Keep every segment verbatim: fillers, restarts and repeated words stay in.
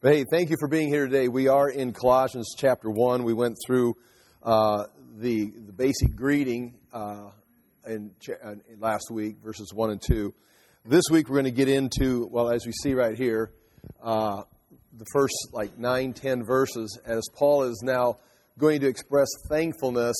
Hey, thank you for being here today. We are in Colossians chapter one. We went through uh, the, the basic greeting uh, in, in last week, verses one and two. This week we're going to get into, well, as we see right here, uh, the first like nine, ten verses, as Paul is now going to express thankfulness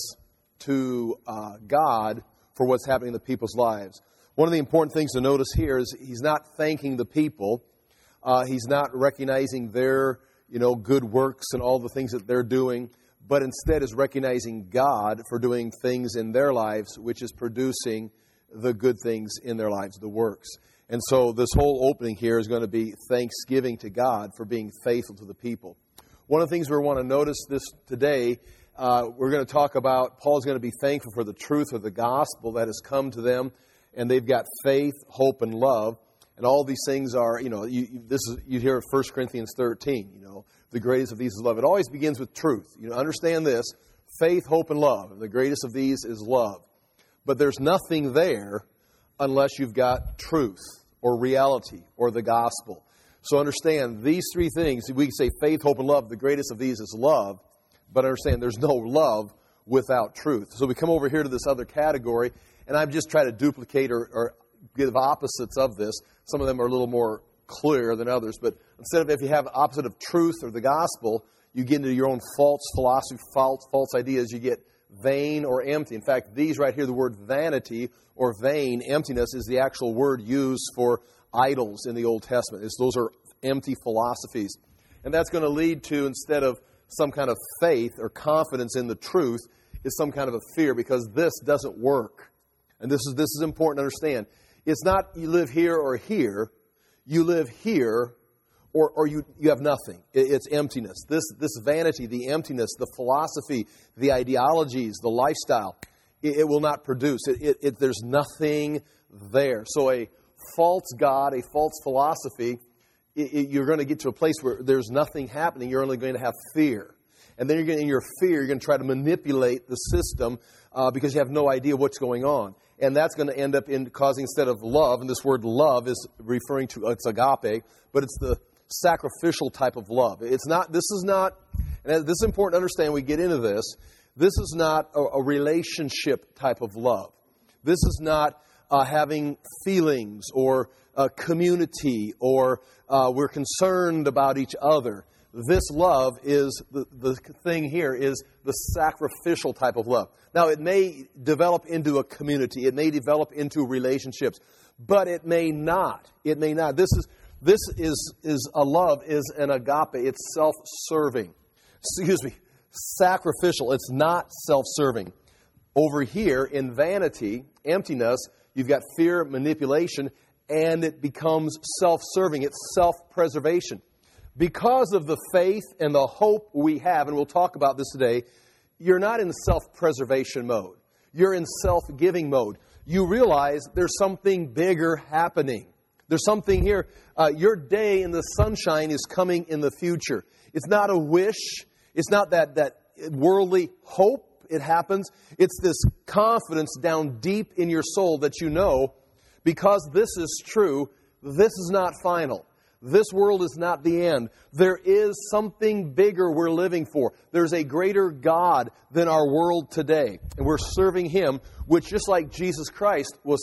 to uh, God for what's happening in the people's lives. One of the important things to notice here is he's not thanking the people. Uh, he's not recognizing their, you know, good works and all the things that they're doing, but instead is recognizing God for doing things in their lives, which is producing the good things in their lives, the works. And so this whole opening here is going to be thanksgiving to God for being faithful to the people. One of the things we want to notice this today, uh, we're going to talk about, Paul's going to be thankful for the truth of the gospel that has come to them, and they've got faith, hope, and love. And all these things are, you know, you, you, this is you hear First Corinthians thirteen, you know, the greatest of these is love. It always begins with truth. You know, understand this, faith, hope, and love. And the greatest of these is love. But there's nothing there unless you've got truth or reality or the gospel. So understand, these three things, we can say faith, hope, and love, the greatest of these is love. But understand, there's no love without truth. So we come over here to this other category, and I've just tried to duplicate or, or give opposites of this. Some of them are a little more clear than others. But instead of if you have opposite of truth or the gospel, you get into your own false philosophy, false, false ideas. You get vain or empty. In fact, these right here, the word vanity or vain, emptiness, is the actual word used for idols in the Old Testament. It's, those are empty philosophies. And that's going to lead to, instead of some kind of faith or confidence in the truth, is some kind of a fear, because this doesn't work. And this is this is important to understand. It's not you live here or here. You live here or, or you, you have nothing. It, it's emptiness. This this vanity, the emptiness, the philosophy, the ideologies, the lifestyle, it, it will not produce. It, it, it, there's nothing there. So a false God, a false philosophy, it, it, you're going to get to a place where there's nothing happening. You're only going to have fear. And then you're going to, in your fear, you're going to try to manipulate the system uh, because you have no idea what's going on. And that's going to end up in causing, instead of love, and this word love is referring to, it's agape, but it's the sacrificial type of love. It's not, this is not, and this is important to understand, we get into this, this is not a, a relationship type of love. This is not uh, having feelings or a community or uh, we're concerned about each other. This love is, the, the thing here is the sacrificial type of love. Now, it may develop into a community. It may develop into relationships. But it may not. It may not. This is, this is, is a love, is an agape. It's self-serving. Excuse me. Sacrificial. It's not self-serving. Over here, in vanity, emptiness, you've got fear, manipulation, and it becomes self-serving. It's self-preservation. Because of the faith and the hope we have, and we'll talk about this today, you're not in self-preservation mode. You're in self-giving mode. You realize there's something bigger happening. There's something here. Uh, your day in the sunshine is coming in the future. It's not a wish. It's not that, that worldly hope it happens. It's this confidence down deep in your soul that you know, because this is true, this is not final. This world is not the end. There is something bigger we're living for. There's a greater God than our world today. And we're serving Him, which just like Jesus Christ was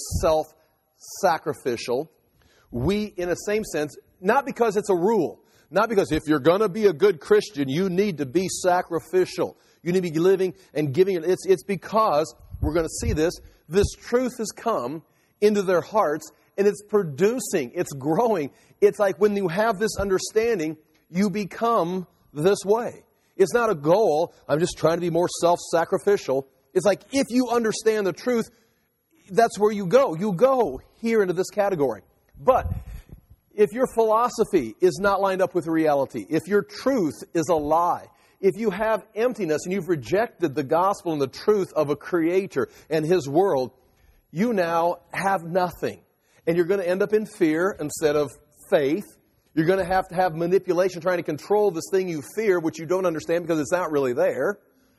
self-sacrificial, we, in a same sense, not because it's a rule, not because if you're going to be a good Christian, you need to be sacrificial. You need to be living and giving. It's, it's because, we're going to see this, this truth has come into their hearts, and it's producing, it's growing. It's like when you have this understanding, you become this way. It's not a goal. I'm just trying to be more self-sacrificial. It's like if you understand the truth, that's where you go. You go here into this category. But if your philosophy is not lined up with reality, if your truth is a lie, if you have emptiness and you've rejected the gospel and the truth of a Creator and His world, you now have nothing. And you're going to end up in fear instead of faith. You're going to have to have manipulation trying to control this thing you fear, which you don't understand because it's not really there.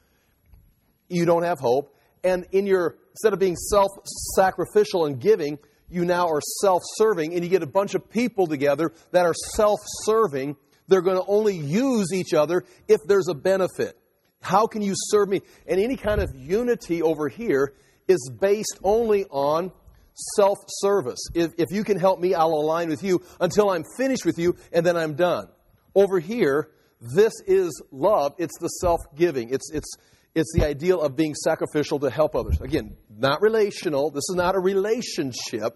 You don't have hope. And in your, instead of being self-sacrificial and giving, you now are self-serving, and you get a bunch of people together that are self-serving. They're going to only use each other if there's a benefit. How can you serve me? And any kind of unity over here is based only on self-service. If, if you can help me, I'll align with you until I'm finished with you, and then I'm done. Over here, this is love. It's the self-giving. It's it's it's the ideal of being sacrificial to help others. Again, not relational. This is not a relationship.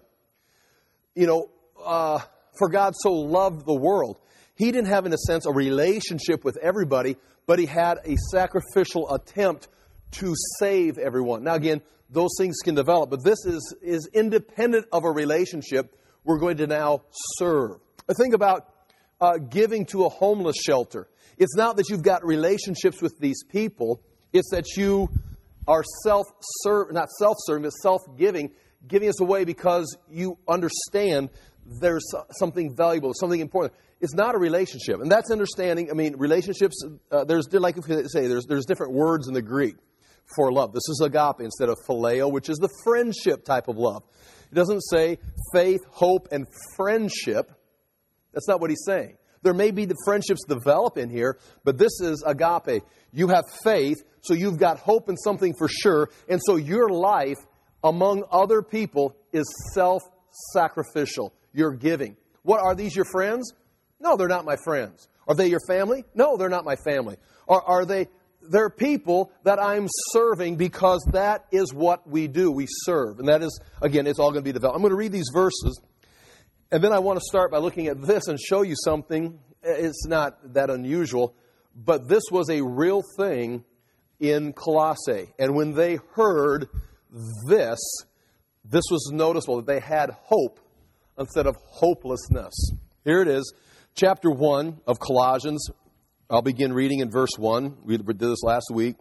You know, uh, for God so loved the world. He didn't have, in a sense, a relationship with everybody, but He had a sacrificial attempt to save everyone. Now, again, those things can develop, but this is, is independent of a relationship. We're going to now serve. Think about uh, giving to a homeless shelter. It's not that you've got relationships with these people. It's that you are self-serve, not self-serving, but self-giving, giving us away because you understand there's something valuable, something important. It's not a relationship. And that's understanding. I mean, relationships, uh, there's, like I say, there's, there's different words in the Greek for love. This is agape instead of phileo, which is the friendship type of love. It doesn't say faith, hope, and friendship. That's not what he's saying. There may be the friendships develop in here, but this is agape. You have faith, so you've got hope in something for sure. And so your life among other people is self-sacrificial. You're giving. What, are these your friends? No, they're not my friends. Are they your family? No, they're not my family. Are, are they... They're people that I'm serving because that is what we do. We serve. And that is, again, it's all going to be developed. I'm going to read these verses. And then I want to start by looking at this and show you something. It's not that unusual. But this was a real thing in Colossae. And when they heard this, this was noticeable, that they had hope instead of hopelessness. Here it is, chapter one of Colossians. I'll begin reading in verse one. We did this last week.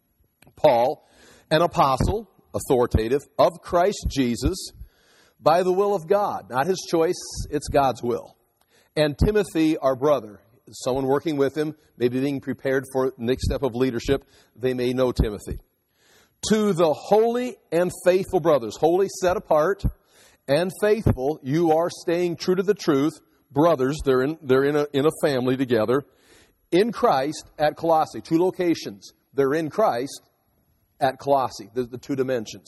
Paul, an apostle, authoritative, of Christ Jesus, by the will of God. Not his choice, it's God's will. And Timothy, our brother, someone working with him, maybe being prepared for the next step of leadership. They may know Timothy. To the holy and faithful brothers, holy, set apart, and faithful, you are staying true to the truth. Brothers, they're in, they're in a, in a family together. In Christ at Colossae, two locations. They're in Christ at Colossae, the, the two dimensions.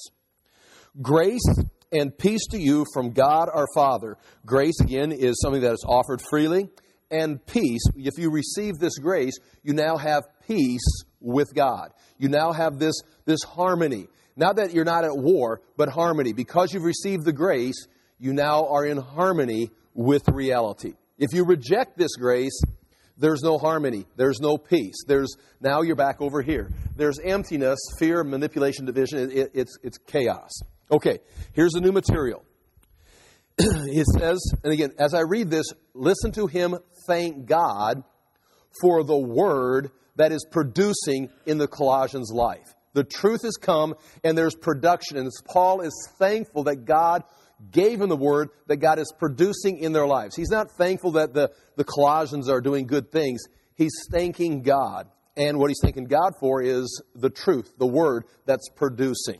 Grace and peace to you from God our Father. Grace, again, is something that is offered freely. And peace, if you receive this grace, you now have peace with God. You now have this, this harmony. Not that you're not at war, but harmony. Because you've received the grace, you now are in harmony with reality. If you reject this grace, there's no harmony. There's no peace. There's now you're back over here. There's emptiness, fear, manipulation, division. It, it's it's chaos. Okay, here's the new material. It says, and again, as I read this, listen to him thank God for the word that is producing in the Colossians' life. The truth has come, and there's production. And Paul is thankful that God gave him the word that God is producing in their lives. He's not thankful that the, the Colossians are doing good things. He's thanking God. And what he's thanking God for is the truth, the word that's producing.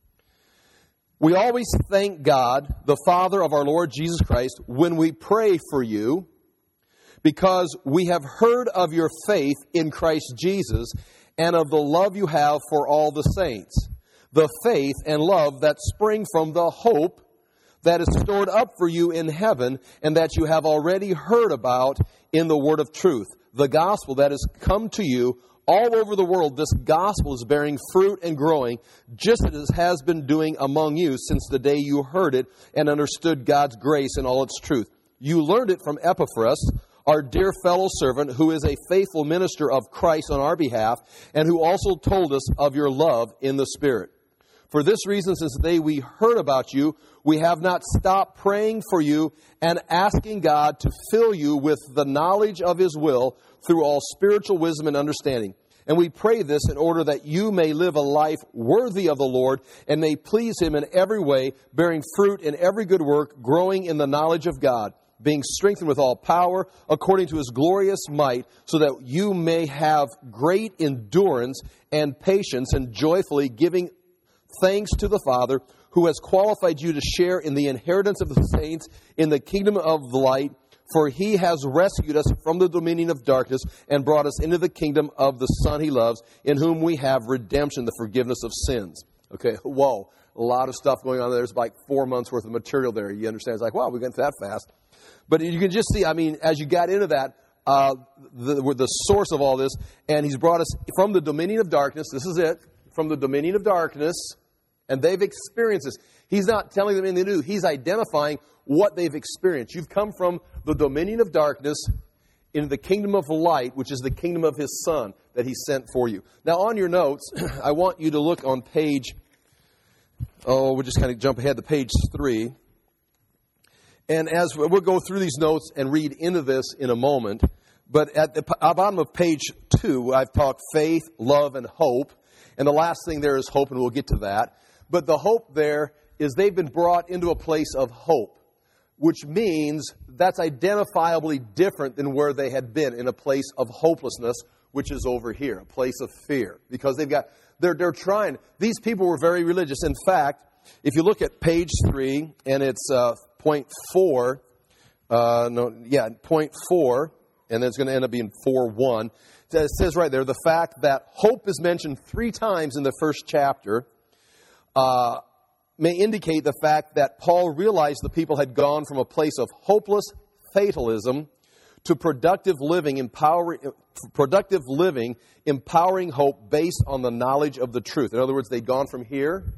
We always thank God, the Father of our Lord Jesus Christ, when we pray for you, because we have heard of your faith in Christ Jesus and of the love you have for all the saints, the faith and love that spring from the hope that is stored up for you in heaven and that you have already heard about in the word of truth. The gospel that has come to you all over the world, this gospel is bearing fruit and growing, just as it has been doing among you since the day you heard it and understood God's grace in all its truth. You learned it from Epaphras, our dear fellow servant, who is a faithful minister of Christ on our behalf, and who also told us of your love in the Spirit. For this reason, since the day we heard about you, we have not stopped praying for you and asking God to fill you with the knowledge of His will through all spiritual wisdom and understanding. And we pray this in order that you may live a life worthy of the Lord and may please Him in every way, bearing fruit in every good work, growing in the knowledge of God, being strengthened with all power according to His glorious might, so that you may have great endurance and patience, and joyfully giving thanks to the Father, who has qualified you to share in the inheritance of the saints in the kingdom of the light. For he has rescued us from the dominion of darkness and brought us into the kingdom of the Son he loves, in whom we have redemption, the forgiveness of sins. Okay, whoa, a lot of stuff going on there. There's like four months worth of material there. You understand? It's like, wow, we went that fast. But you can just see, I mean, as you got into that, uh, the, the source of all this, and he's brought us from the dominion of darkness. This is it, from the dominion of darkness, and they've experienced this. He's not telling them anything new. He's identifying what they've experienced. You've come from the dominion of darkness into the kingdom of light, which is the kingdom of his Son that he sent for you. Now, on your notes, I want you to look on page, oh, we'll just kind of jump ahead to page three. And as we'll go through these notes and read into this in a moment, but at the bottom of page two, I've talked faith, love, and hope. And the last thing there is hope, and we'll get to that. But the hope there is they've been brought into a place of hope, which means that's identifiably different than where they had been, in a place of hopelessness, which is over here, a place of fear. Because they've got, they're, they're trying, these people were very religious. In fact, if you look at page three, and it's uh, point four, uh, no, yeah, point four, and then it's going to end up being four one. It says right there, the fact that hope is mentioned three times in the first chapter, uh, may indicate the fact that Paul realized the people had gone from a place of hopeless fatalism to productive living, empowering, productive living, empowering hope based on the knowledge of the truth. In other words, they'd gone from here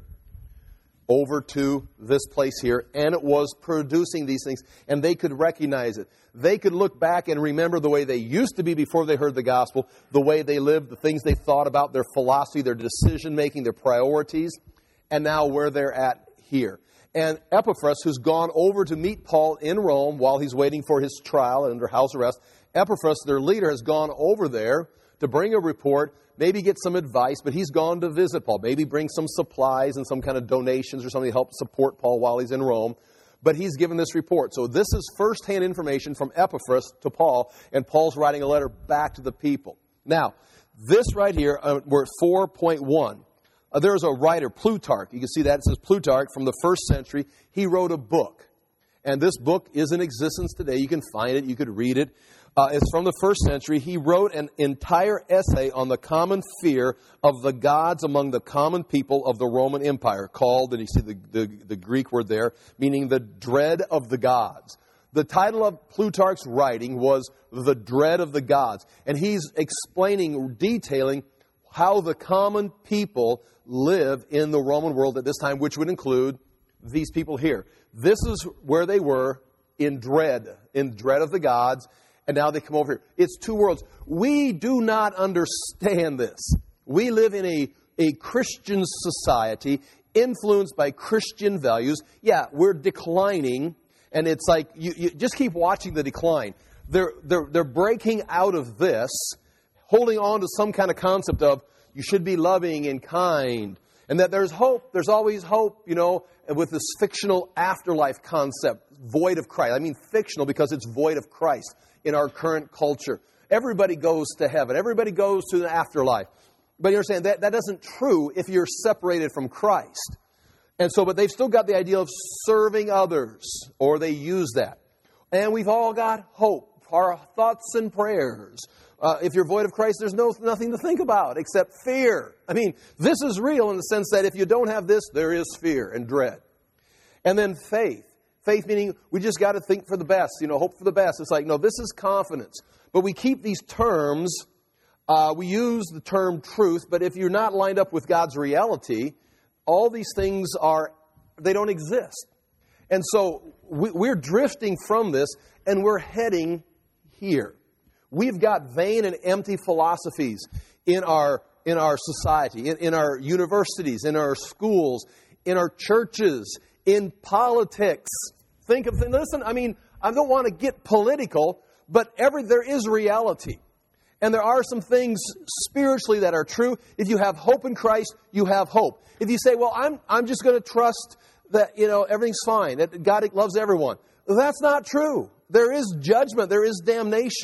over to this place here, and it was producing these things, and they could recognize it. They could look back and remember the way they used to be before they heard the gospel, the way they lived, the things they thought about, their philosophy, their decision-making, their priorities, and now where they're at here. And Epaphras, who's gone over to meet Paul in Rome while he's waiting for his trial and under house arrest, Epaphras, their leader, has gone over there to bring a report, maybe get some advice, but he's gone to visit Paul. Maybe bring some supplies and some kind of donations or something to help support Paul while he's in Rome. But he's given this report. So this is firsthand information from Epaphras to Paul, and Paul's writing a letter back to the people. Now, this right here, uh, we're at four point one. Uh, there's a writer, Plutarch. You can see that. It says Plutarch from the first century. He wrote a book. And this book is in existence today. You can find it. You could read it. Uh, it's from the first century. He wrote an entire essay on the common fear of the gods among the common people of the Roman Empire, called, and you see the, the, the Greek word there, meaning the dread of the gods. The title of Plutarch's writing was The Dread of the Gods. And he's explaining, detailing how the common people live in the Roman world at this time, which would include these people here. This is where they were in dread, in dread of the gods. And now they come over here. It's two worlds. We do not understand this. We live in a, a Christian society influenced by Christian values. Yeah, we're declining. And it's like, you, you just keep watching the decline. They're, they're, they're breaking out of this, holding on to some kind of concept of you should be loving and kind. And that there's hope. There's always hope, you know, with this fictional afterlife concept, void of Christ. I mean fictional because it's void of Christ in our current culture. Everybody goes to heaven. Everybody goes to the afterlife. But you understand, that, that isn't true if you're separated from Christ. And so, but they've still got the idea of serving others, or they use that. And we've all got hope, our thoughts and prayers. Uh, if you're void of Christ, there's no nothing to think about except fear. I mean, this is real in the sense that if you don't have this, there is fear and dread. And then faith. Faith meaning we just got to think for the best, you know, hope for the best. It's like, no, this is confidence. But we keep these terms, uh, we use the term truth, but if you're not lined up with God's reality, all these things are, they don't exist. And so we, we're drifting from this, and we're heading here. We've got vain and empty philosophies in our in our society, in, in our universities, in our schools, in our churches, in politics. Think of, listen, I mean, I don't want to get political, but every there is reality. And there are some things spiritually that are true. If you have hope in Christ, you have hope. If you say, well, I'm I'm just going to trust that, you know, everything's fine, that God loves everyone. That's not true. There is judgment. There is damnation.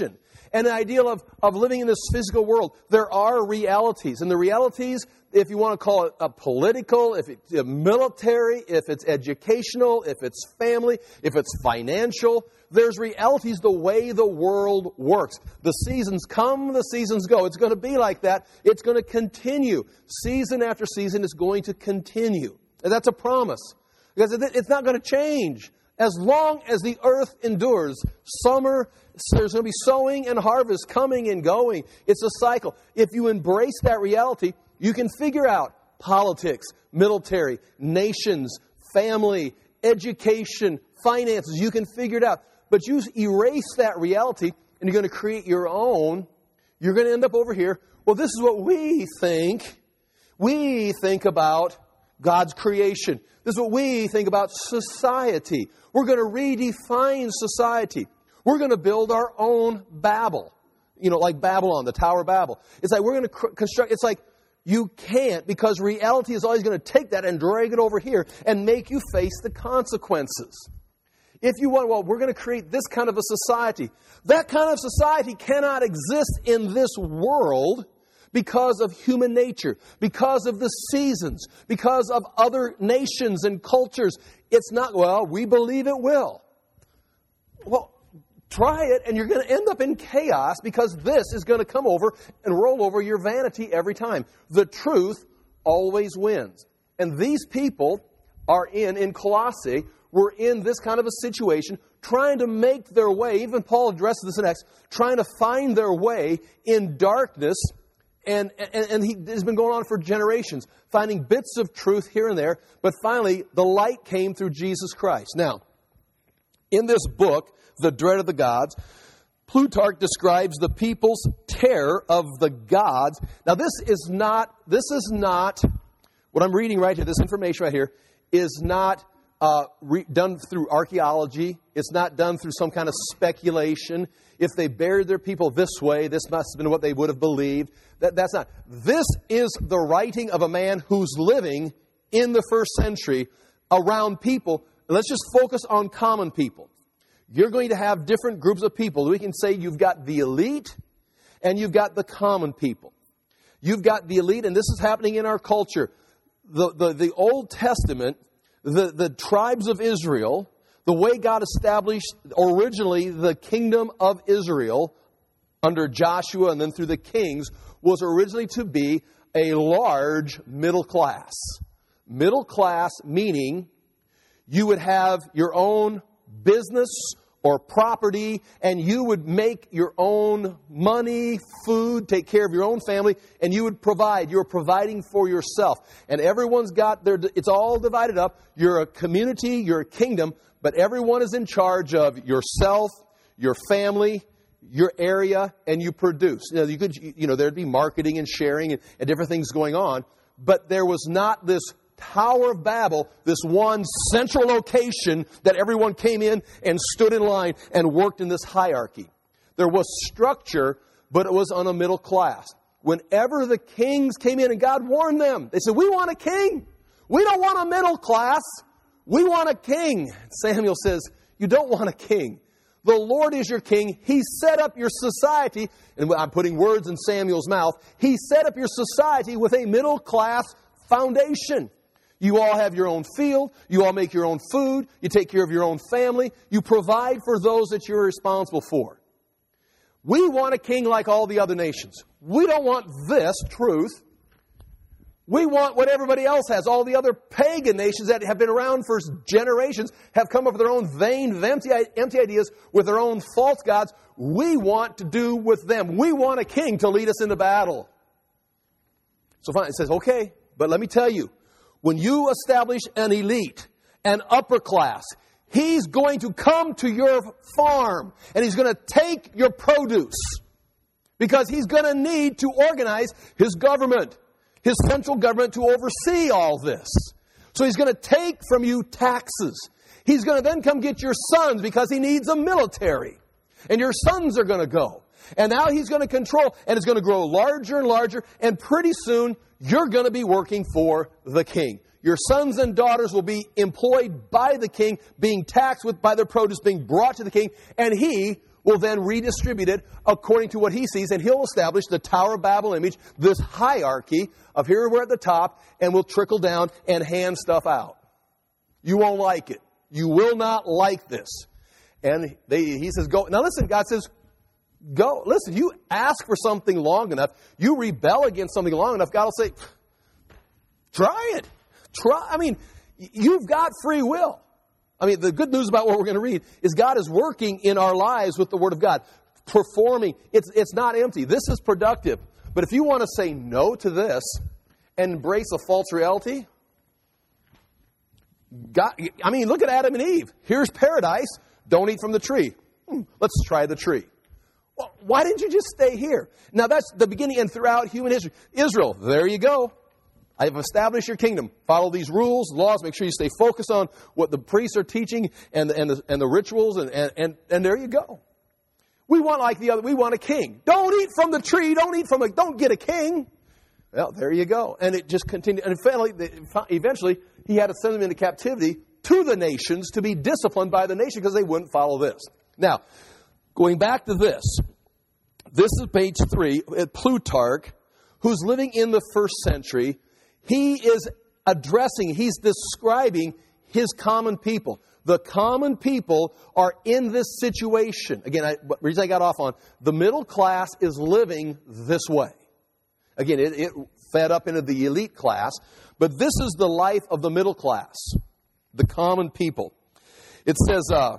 And the ideal of, of living in this physical world, there are realities. And the realities, if you want to call it a political, if it's a military, if it's educational, if it's family, if it's financial, there's realities the way the world works. The seasons come, the seasons go. It's going to be like that. It's going to continue. Season after season is going to continue. And that's a promise. Because it's not going to change. As long as the earth endures, summer, there's going to be sowing and harvest coming and going. It's a cycle. If you embrace that reality, you can figure out politics, military, nations, family, education, finances. You can figure it out. But you erase that reality and you're going to create your own. You're going to end up over here. Well, this is what we think. We think about God's creation. This is what we think about society. We're going to redefine society. We're going to build our own Babel. You know, like Babylon, the Tower of Babel. It's like we're going to construct, it's like you can't, because reality is always going to take that and drag it over here and make you face the consequences. If you want, well, we're going to create this kind of a society. That kind of society cannot exist in this world because of human nature, because of the seasons, because of other nations and cultures. It's not, well, we believe it will. Well, try it and you're going to end up in chaos because this is going to come over and roll over your vanity every time. The truth always wins. And these people are in, in Colossae, were in this kind of a situation, trying to make their way, even Paul addresses this in Acts, trying to find their way in darkness. And, and, and he, it's been going on for generations, finding bits of truth here and there. But finally, the light came through Jesus Christ. Now, in this book, The Dread of the Gods, Plutarch describes the people's terror of the gods. Now, this is not, this is not, what I'm reading right here, this information right here, is not uh, re- done through archaeology. It's not done through some kind of speculation. If they buried their people this way, this must have been what they would have believed. That, that's not. This is the writing of a man who's living in the first century around people. Let's just focus on common people. You're going to have different groups of people. We can say you've got the elite and you've got the common people. You've got the elite, and this is happening in our culture. The, the, the Old Testament, the, the tribes of Israel, the way God established originally the kingdom of Israel under Joshua and then through the kings was originally to be a large middle class. Middle class meaning you would have your own business or property, and you would make your own money, food, take care of your own family, and you would provide. You're providing for yourself. And everyone's got their, it's all divided up. You're a community, you're a kingdom, but everyone is in charge of yourself, your family, your area, and you produce. You know, you could, you know, there'd be marketing and sharing and, and different things going on, but there was not this Tower of Babel, this one central location that everyone came in and stood in line and worked in this hierarchy. There was structure, but it was on a middle class. Whenever the kings came in, and God warned them, they said, we want a king. We don't want a middle class. We want a king. Samuel says, you don't want a king. The Lord is your king. He set up your society, and I'm putting words in Samuel's mouth. He set up your society with a middle class foundation. You all have your own field. You all make your own food. You take care of your own family. You provide for those that you're responsible for. We want a king like all the other nations. We don't want this truth. We want what everybody else has. All the other pagan nations that have been around for generations have come up with their own vain, empty, empty ideas with their own false gods. We want to do with them. We want a king to lead us into battle. So finally it says, okay, but let me tell you, when you establish an elite, an upper class, he's going to come to your farm and he's going to take your produce because he's going to need to organize his government, his central government to oversee all this. So he's going to take from you taxes. He's going to then come get your sons because he needs a military. And your sons are going to go. And now he's going to control, and it's going to grow larger and larger, and pretty soon you're going to be working for the king. Your sons and daughters will be employed by the king, being taxed with by their produce being brought to the king, and he will then redistribute it according to what he sees, and he'll establish the Tower of Babel image, this hierarchy of here we're at the top, and we'll trickle down and hand stuff out. You won't like it. You will not like this. And they, he says, go. Now listen, God says, go. Listen, you ask for something long enough, you rebel against something long enough, God will say, try it. Try. I mean, you've got free will. I mean, the good news about what we're going to read is God is working in our lives with the Word of God, performing. It's, it's not empty. This is productive. But if you want to say no to this and embrace a false reality, God, I mean, look at Adam and Eve. Here's paradise. Don't eat from the tree. Hmm, let's try the tree. Well, why didn't you just stay here? Now, that's the beginning and throughout human history. Israel, there you go. I have established your kingdom. Follow these rules, laws. Make sure you stay focused on what the priests are teaching and, and, the, and the rituals, and, and, and, and there you go. We want like the other. We want a king. Don't eat from the tree. Don't eat from a. Don't get a king. Well, there you go. And it just continued. And finally, eventually, he had to send them into captivity to the nations to be disciplined by the nation because they wouldn't follow this. Now, going back to this, this is page three. Plutarch, who's living in the first century. He is addressing, he's describing his common people. The common people are in this situation. Again, I, the reason I got off on, the middle class is living this way. Again, it, it fed up into the elite class, but this is the life of the middle class, the common people. It says, uh,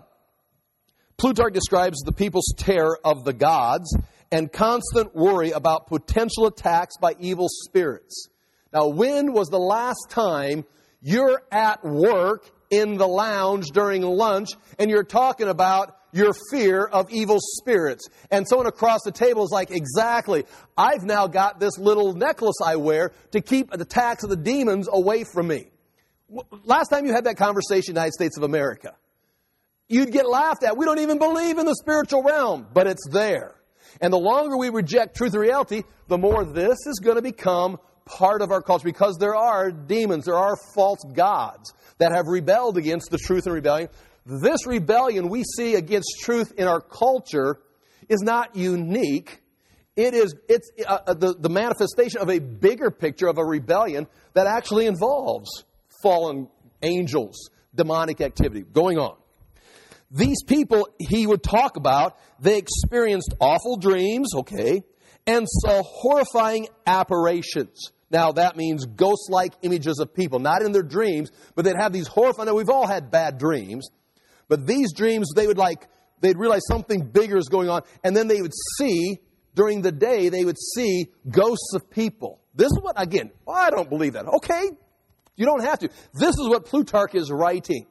Plutarch describes the people's terror of the gods and constant worry about potential attacks by evil spirits. Now, when was the last time you're at work in the lounge during lunch and you're talking about your fear of evil spirits? And someone across the table is like, exactly, I've now got this little necklace I wear to keep the attacks of the demons away from me. Last time you had that conversation in the United States of America, you'd get laughed at. We don't even believe in the spiritual realm, but it's there. And the longer we reject truth and reality, the more this is going to become part of our culture, because there are demons, there are false gods that have rebelled against the truth and rebellion. This rebellion we see against truth in our culture is not unique. It is it's uh, the, the manifestation of a bigger picture of a rebellion that actually involves fallen angels, demonic activity going on. These people he would talk about, they experienced awful dreams, okay, and saw horrifying apparitions. Now, that means ghost-like images of people, not in their dreams, but they'd have these horrifying. Now, we've all had bad dreams, but these dreams, they would like, they'd realize something bigger is going on, and then they would see, during the day, they would see ghosts of people. This is what, again, well, I don't believe that. Okay, you don't have to. This is what Plutarch is writing.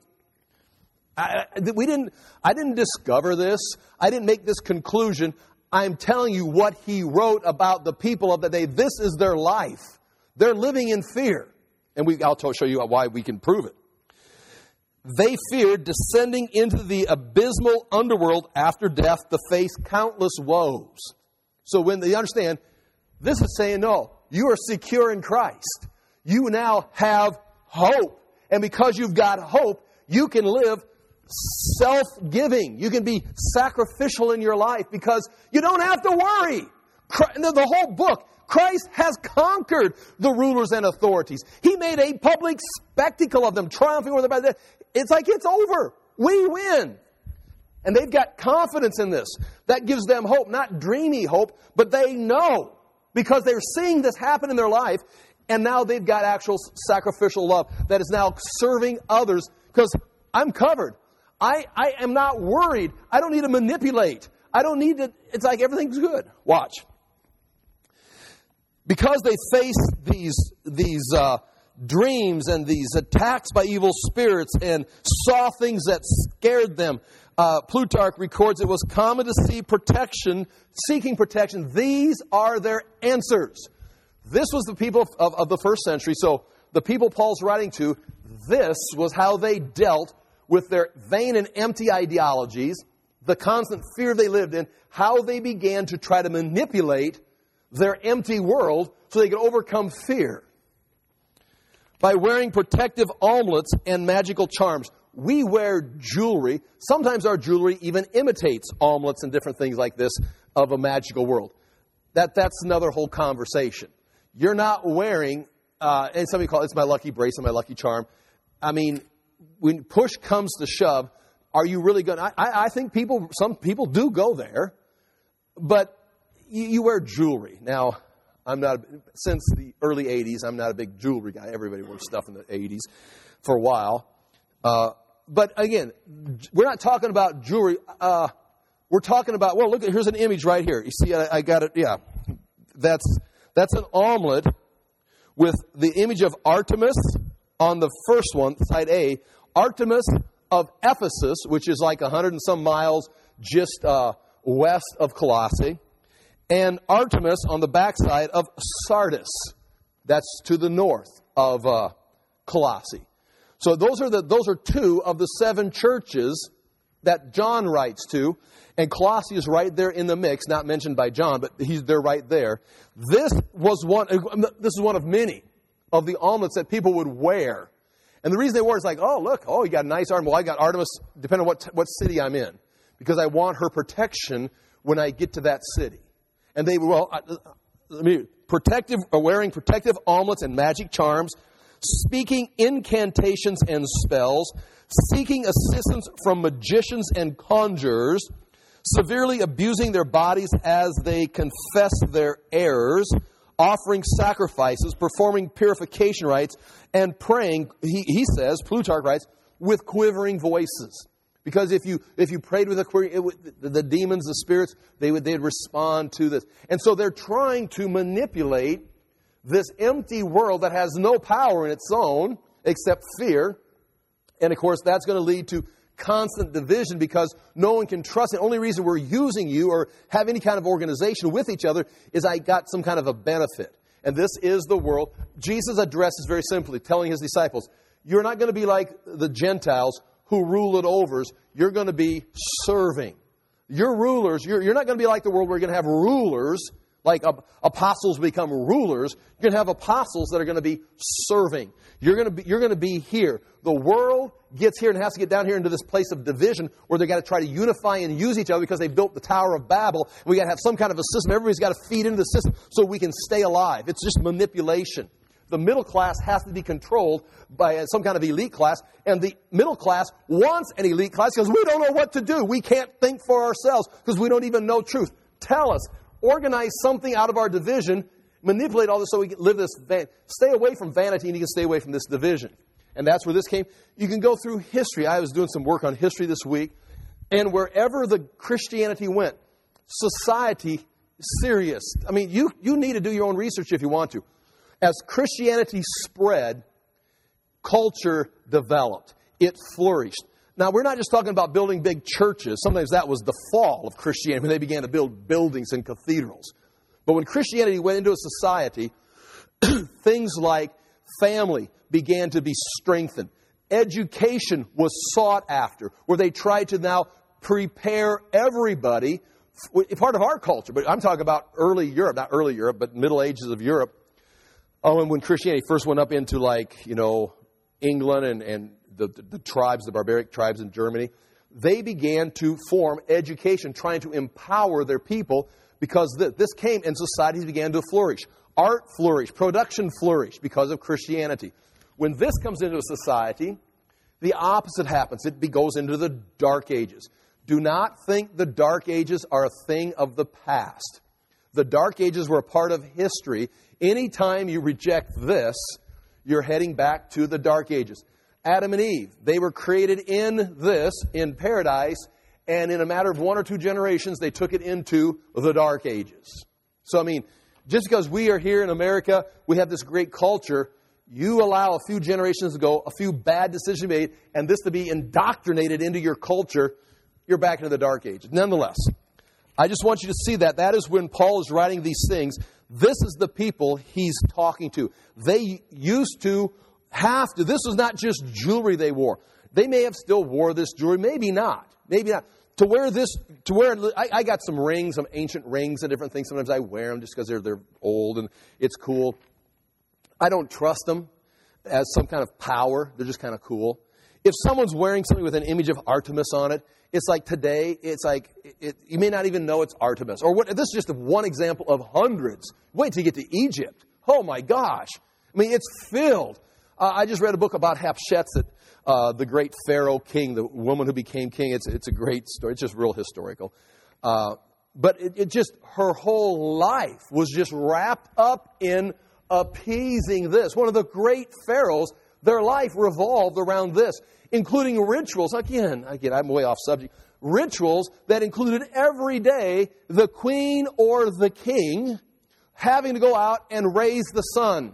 I, we didn't, I didn't discover this. I didn't make this conclusion. I'm telling you what he wrote about the people of the day. This is their life. They're living in fear. And we, I'll show you why we can prove it. They feared descending into the abysmal underworld after death to face countless woes. So when they understand, this is saying, no, you are secure in Christ. You now have hope. And because you've got hope, you can live self-giving. You can be sacrificial in your life because you don't have to worry. The whole book, Christ has conquered the rulers and authorities. He made a public spectacle of them, triumphing over them. It's like it's over. We win. And they've got confidence in this. That gives them hope, not dreamy hope, but they know because they're seeing this happen in their life, and now they've got actual sacrificial love that is now serving others because I'm covered. I, I am not worried. I don't need to manipulate. I don't need to, it's like everything's good. Watch. Because they faced these, these uh, dreams and these attacks by evil spirits and saw things that scared them, uh, Plutarch records it was common to see protection, seeking protection. These are their answers. This was the people of, of the first century. So the people Paul's writing to, this was how they dealt with their vain and empty ideologies, the constant fear they lived in, how they began to try to manipulate their empty world so they could overcome fear. By wearing protective amulets and magical charms. we wear jewelry. Sometimes our jewelry even imitates omelets and different things like this of a magical world. That That's another whole conversation. You're not wearing, uh, and somebody call it, it's my lucky bracelet, my lucky charm. I mean, when push comes to shove, are you really going to, I, I think people, some people do go there, but you, you wear jewelry. Now, I'm not, since the early eighties, I'm not a big jewelry guy. Everybody wore stuff in the eighties for a while. Uh, but again, we're not talking about jewelry. Uh, we're talking about, well, look, here's an image right here. You see, I, I got it. Yeah. That's, that's an omelet with the image of Artemis on the first one, side A. Artemis of Ephesus, which is like a hundred and some miles just uh, west of Colossae. And Artemis on the backside of Sardis. That's to the north of uh, Colossae. So those are the those are two of the seven churches that John writes to. And Colossae is right there in the mix, not mentioned by John, but he's they're right there. This was one. This is one of many of the omelets that people would wear. And the reason they wore it is like, oh, look, oh, you got a nice arm. Well, I got Artemis, depending on what what city I'm in, because I want her protection when I get to that city. And they, well, I, I mean, protective, wearing protective omelets and magic charms, speaking incantations and spells, seeking assistance from magicians and conjurers, severely abusing their bodies as they confess their errors, offering sacrifices, performing purification rites, and praying, he, he says, Plutarch writes, with quivering voices. Because if you if you prayed with a query, it would, the, the demons, the spirits, they would they'd respond to this. And so they're trying to manipulate this empty world that has no power in its own except fear. And of course, that's going to lead to constant division because no one can trust it. The only reason we're using you or have any kind of organization with each other is I got some kind of a benefit. And this is the world. Jesus addresses very simply, telling his disciples, you're not going to be like the Gentiles who rule it over. You're going to be serving. Your rulers, you're, you're not going to be like the world where you're going to have rulers, like uh, apostles become rulers. You're going to have apostles that are going to be serving. You're going to be, you're going to be here. The world gets here and has to get down here into this place of division where they've got to try to unify and use each other because they built the Tower of Babel. We've got to have some kind of a system. Everybody's got to feed into the system so we can stay alive. It's just manipulation. The middle class has to be controlled by some kind of elite class, and the middle class wants an elite class because we don't know what to do. We can't think for ourselves because we don't even know truth. Tell us. Organize something out of our division. Manipulate all this so we can live this. Van- stay away from vanity and you can stay away from this division. And that's where this came. You can go through history. I was doing some work on history this week, and wherever the Christianity went, society, serious. I mean, you, you need to do your own research if you want to. As Christianity spread, culture developed. It flourished. Now, we're not just talking about building big churches. Sometimes that was the fall of Christianity when they began to build buildings and cathedrals. But when Christianity went into a society, things like family began to be strengthened. Education was sought after, where they tried to now prepare everybody. Part of our culture, but I'm talking about early Europe, not early Europe, but Middle Ages of Europe. Oh, and when Christianity first went up into, like, you know, England and, and the, the, the tribes, the barbaric tribes in Germany, they began to form education, trying to empower their people because th- this came and societies began to flourish. Art flourished, production flourished because of Christianity. When this comes into a society, the opposite happens. It goes into the Dark Ages. Do not think the Dark Ages are a thing of the past. The Dark Ages were a part of history. Anytime you reject this, you're heading back to the Dark Ages. Adam and Eve, they were created in this, in paradise, and in a matter of one or two generations, they took it into the Dark Ages. So, I mean, just because we are here in America, we have this great culture, you allow a few generations to go, a few bad decisions made, and this to be indoctrinated into your culture, you're back into the Dark Ages. Nonetheless, I just want you to see that. That is when Paul is writing these things. This is the people he's talking to. They used to have to. This was not just jewelry they wore. They may have still wore this jewelry. Maybe not. Maybe not. To wear this, to wear, I, I got some rings, some ancient rings and different things. Sometimes I wear them just because they're, they're old and it's cool. I don't trust them as some kind of power. They're just kind of cool. If someone's wearing something with an image of Artemis on it, it's like today, it's like, it, you may not even know it's Artemis. Or what? This is just one example of hundreds. Wait till you get to Egypt. Oh my gosh. I mean, it's filled. Uh, I just read a book about Hatshepsut, uh, the great Pharaoh king, the woman who became king. It's, it's a great story. It's just real historical. Uh, but it, it just, her whole life was just wrapped up in appeasing this. One of the great pharaohs, their life revolved around this, including rituals. Again, again, I'm way off subject. Rituals that included every day the queen or the king having to go out and raise the sun.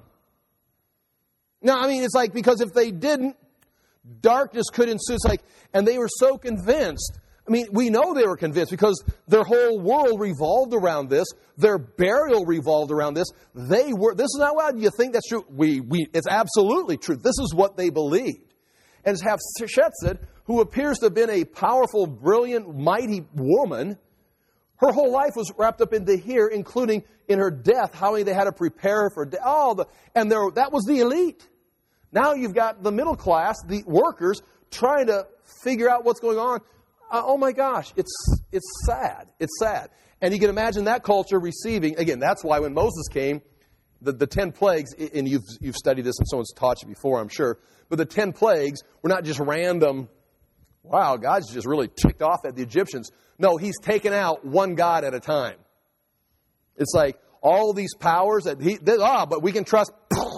Now, I mean, it's like, because if they didn't, darkness could ensue. It's like, and they were so convinced. I mean, we know they were convinced because their whole world revolved around this. Their burial revolved around this. They were, this is not what you think that's true. We, we, it's absolutely true. This is what they believed. And Hatshepsut, who appears to have been a powerful, brilliant, mighty woman, her whole life was wrapped up into here, including in her death, how they had to prepare her for death. Oh, the, and there, that was the elite. Now you've got the middle class, the workers, trying to figure out what's going on. Uh, oh my gosh, it's it's sad. It's sad. And you can imagine that culture receiving, again, that's why when Moses came, the, the ten plagues, and you've, you've studied this and someone's taught you before, I'm sure, but the ten plagues were not just random, wow, God's just really ticked off at the Egyptians. No, he's taken out one god at a time. It's like all these powers that he, ah, oh, but we can trust,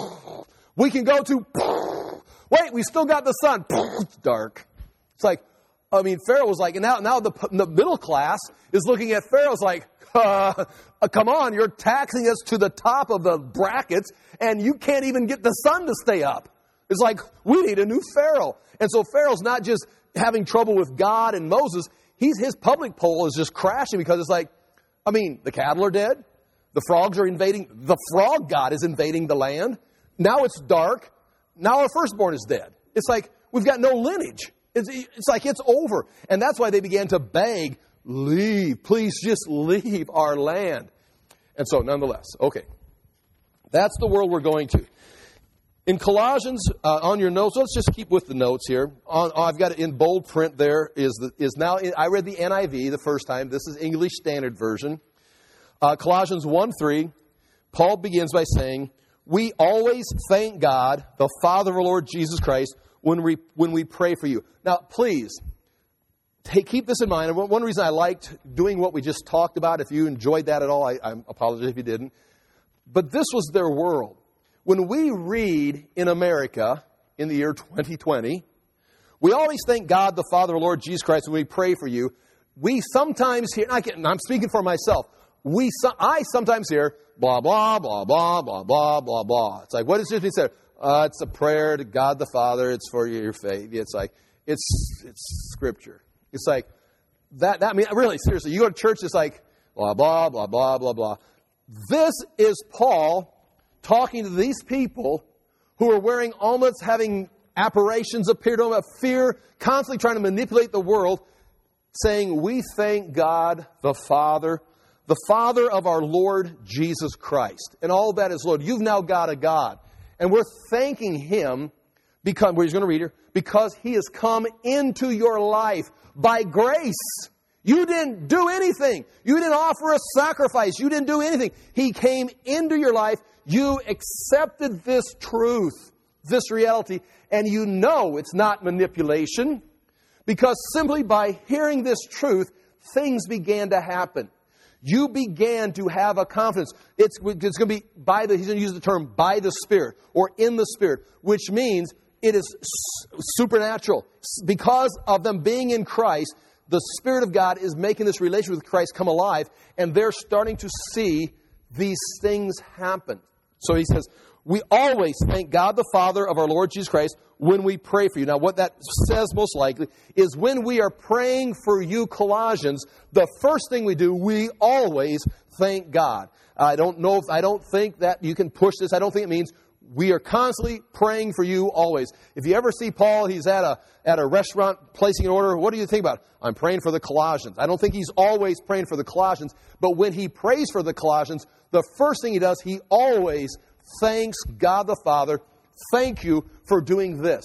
we can go to, wait, we still got the sun, it's dark. It's like, I mean, Pharaoh was like, and now, now the, the middle class is looking at Pharaoh's like, uh, come on, you're taxing us to the top of the brackets, and you can't even get the sun to stay up. It's like, we need a new Pharaoh. And so Pharaoh's not just having trouble with God and Moses, he's, his public poll is just crashing because it's like, I mean, the cattle are dead, the frogs are invading, the frog god is invading the land, now it's dark, now our firstborn is dead. It's like, we've got no lineage. It's, it's like it's over. And that's why they began to beg, leave, please just leave our land. And so, nonetheless, okay. That's the world we're going to. In Colossians, uh, on your notes, let's just keep with the notes here. On, I've got it in bold print there. Is, the, is now, in, I read the N I V the first time. This is English Standard Version. Uh, Colossians one three, Paul begins by saying, we always thank God, the Father of our Lord Jesus Christ, when we when we pray for you. Now, please, take, keep this in mind. And one reason I liked doing what we just talked about, if you enjoyed that at all, I, I apologize if you didn't. But this was their world. When we read in America in the year twenty twenty, we always thank God, the Father, our Lord Jesus Christ, when we pray for you. We sometimes hear, I can, I'm speaking for myself, we I sometimes hear, blah, blah, blah, blah, blah, blah, blah, blah. It's like, what is it said? Uh, it's a prayer to God the Father. It's for your faith. It's like, it's it's Scripture. It's like, that, that I mean, really, seriously, you go to church, it's like, blah, blah, blah, blah, blah, blah. This is Paul talking to these people who are wearing almost having apparitions appear to them of fear, constantly trying to manipulate the world, saying, we thank God the Father, the Father of our Lord Jesus Christ. And all that is, Lord, you've now got a God. And we're thanking Him, because, where he's going to read here, because He has come into your life by grace. You didn't do anything. You didn't offer a sacrifice. You didn't do anything. He came into your life. You accepted this truth, this reality, and you know it's not manipulation, because simply by hearing this truth, things began to happen. You began to have a confidence. It's, it's going to be by the, he's going to use the term by the Spirit or in the Spirit, which means it is supernatural. Because of them being in Christ, the Spirit of God is making this relationship with Christ come alive, and they're starting to see these things happen. So he says, we always thank God the Father of our Lord Jesus Christ when we pray for you. Now, what that says most likely is when we are praying for you, Colossians, the first thing we do, we always thank God. I don't know if, I don't think that you can push this. I don't think it means we are constantly praying for you always. If you ever see Paul, he's at a at a restaurant placing an order, what do you think about? I'm praying for the Colossians. I don't think he's always praying for the Colossians, but when he prays for the Colossians, the first thing he does, he always thanks God the Father. Thank you for doing this.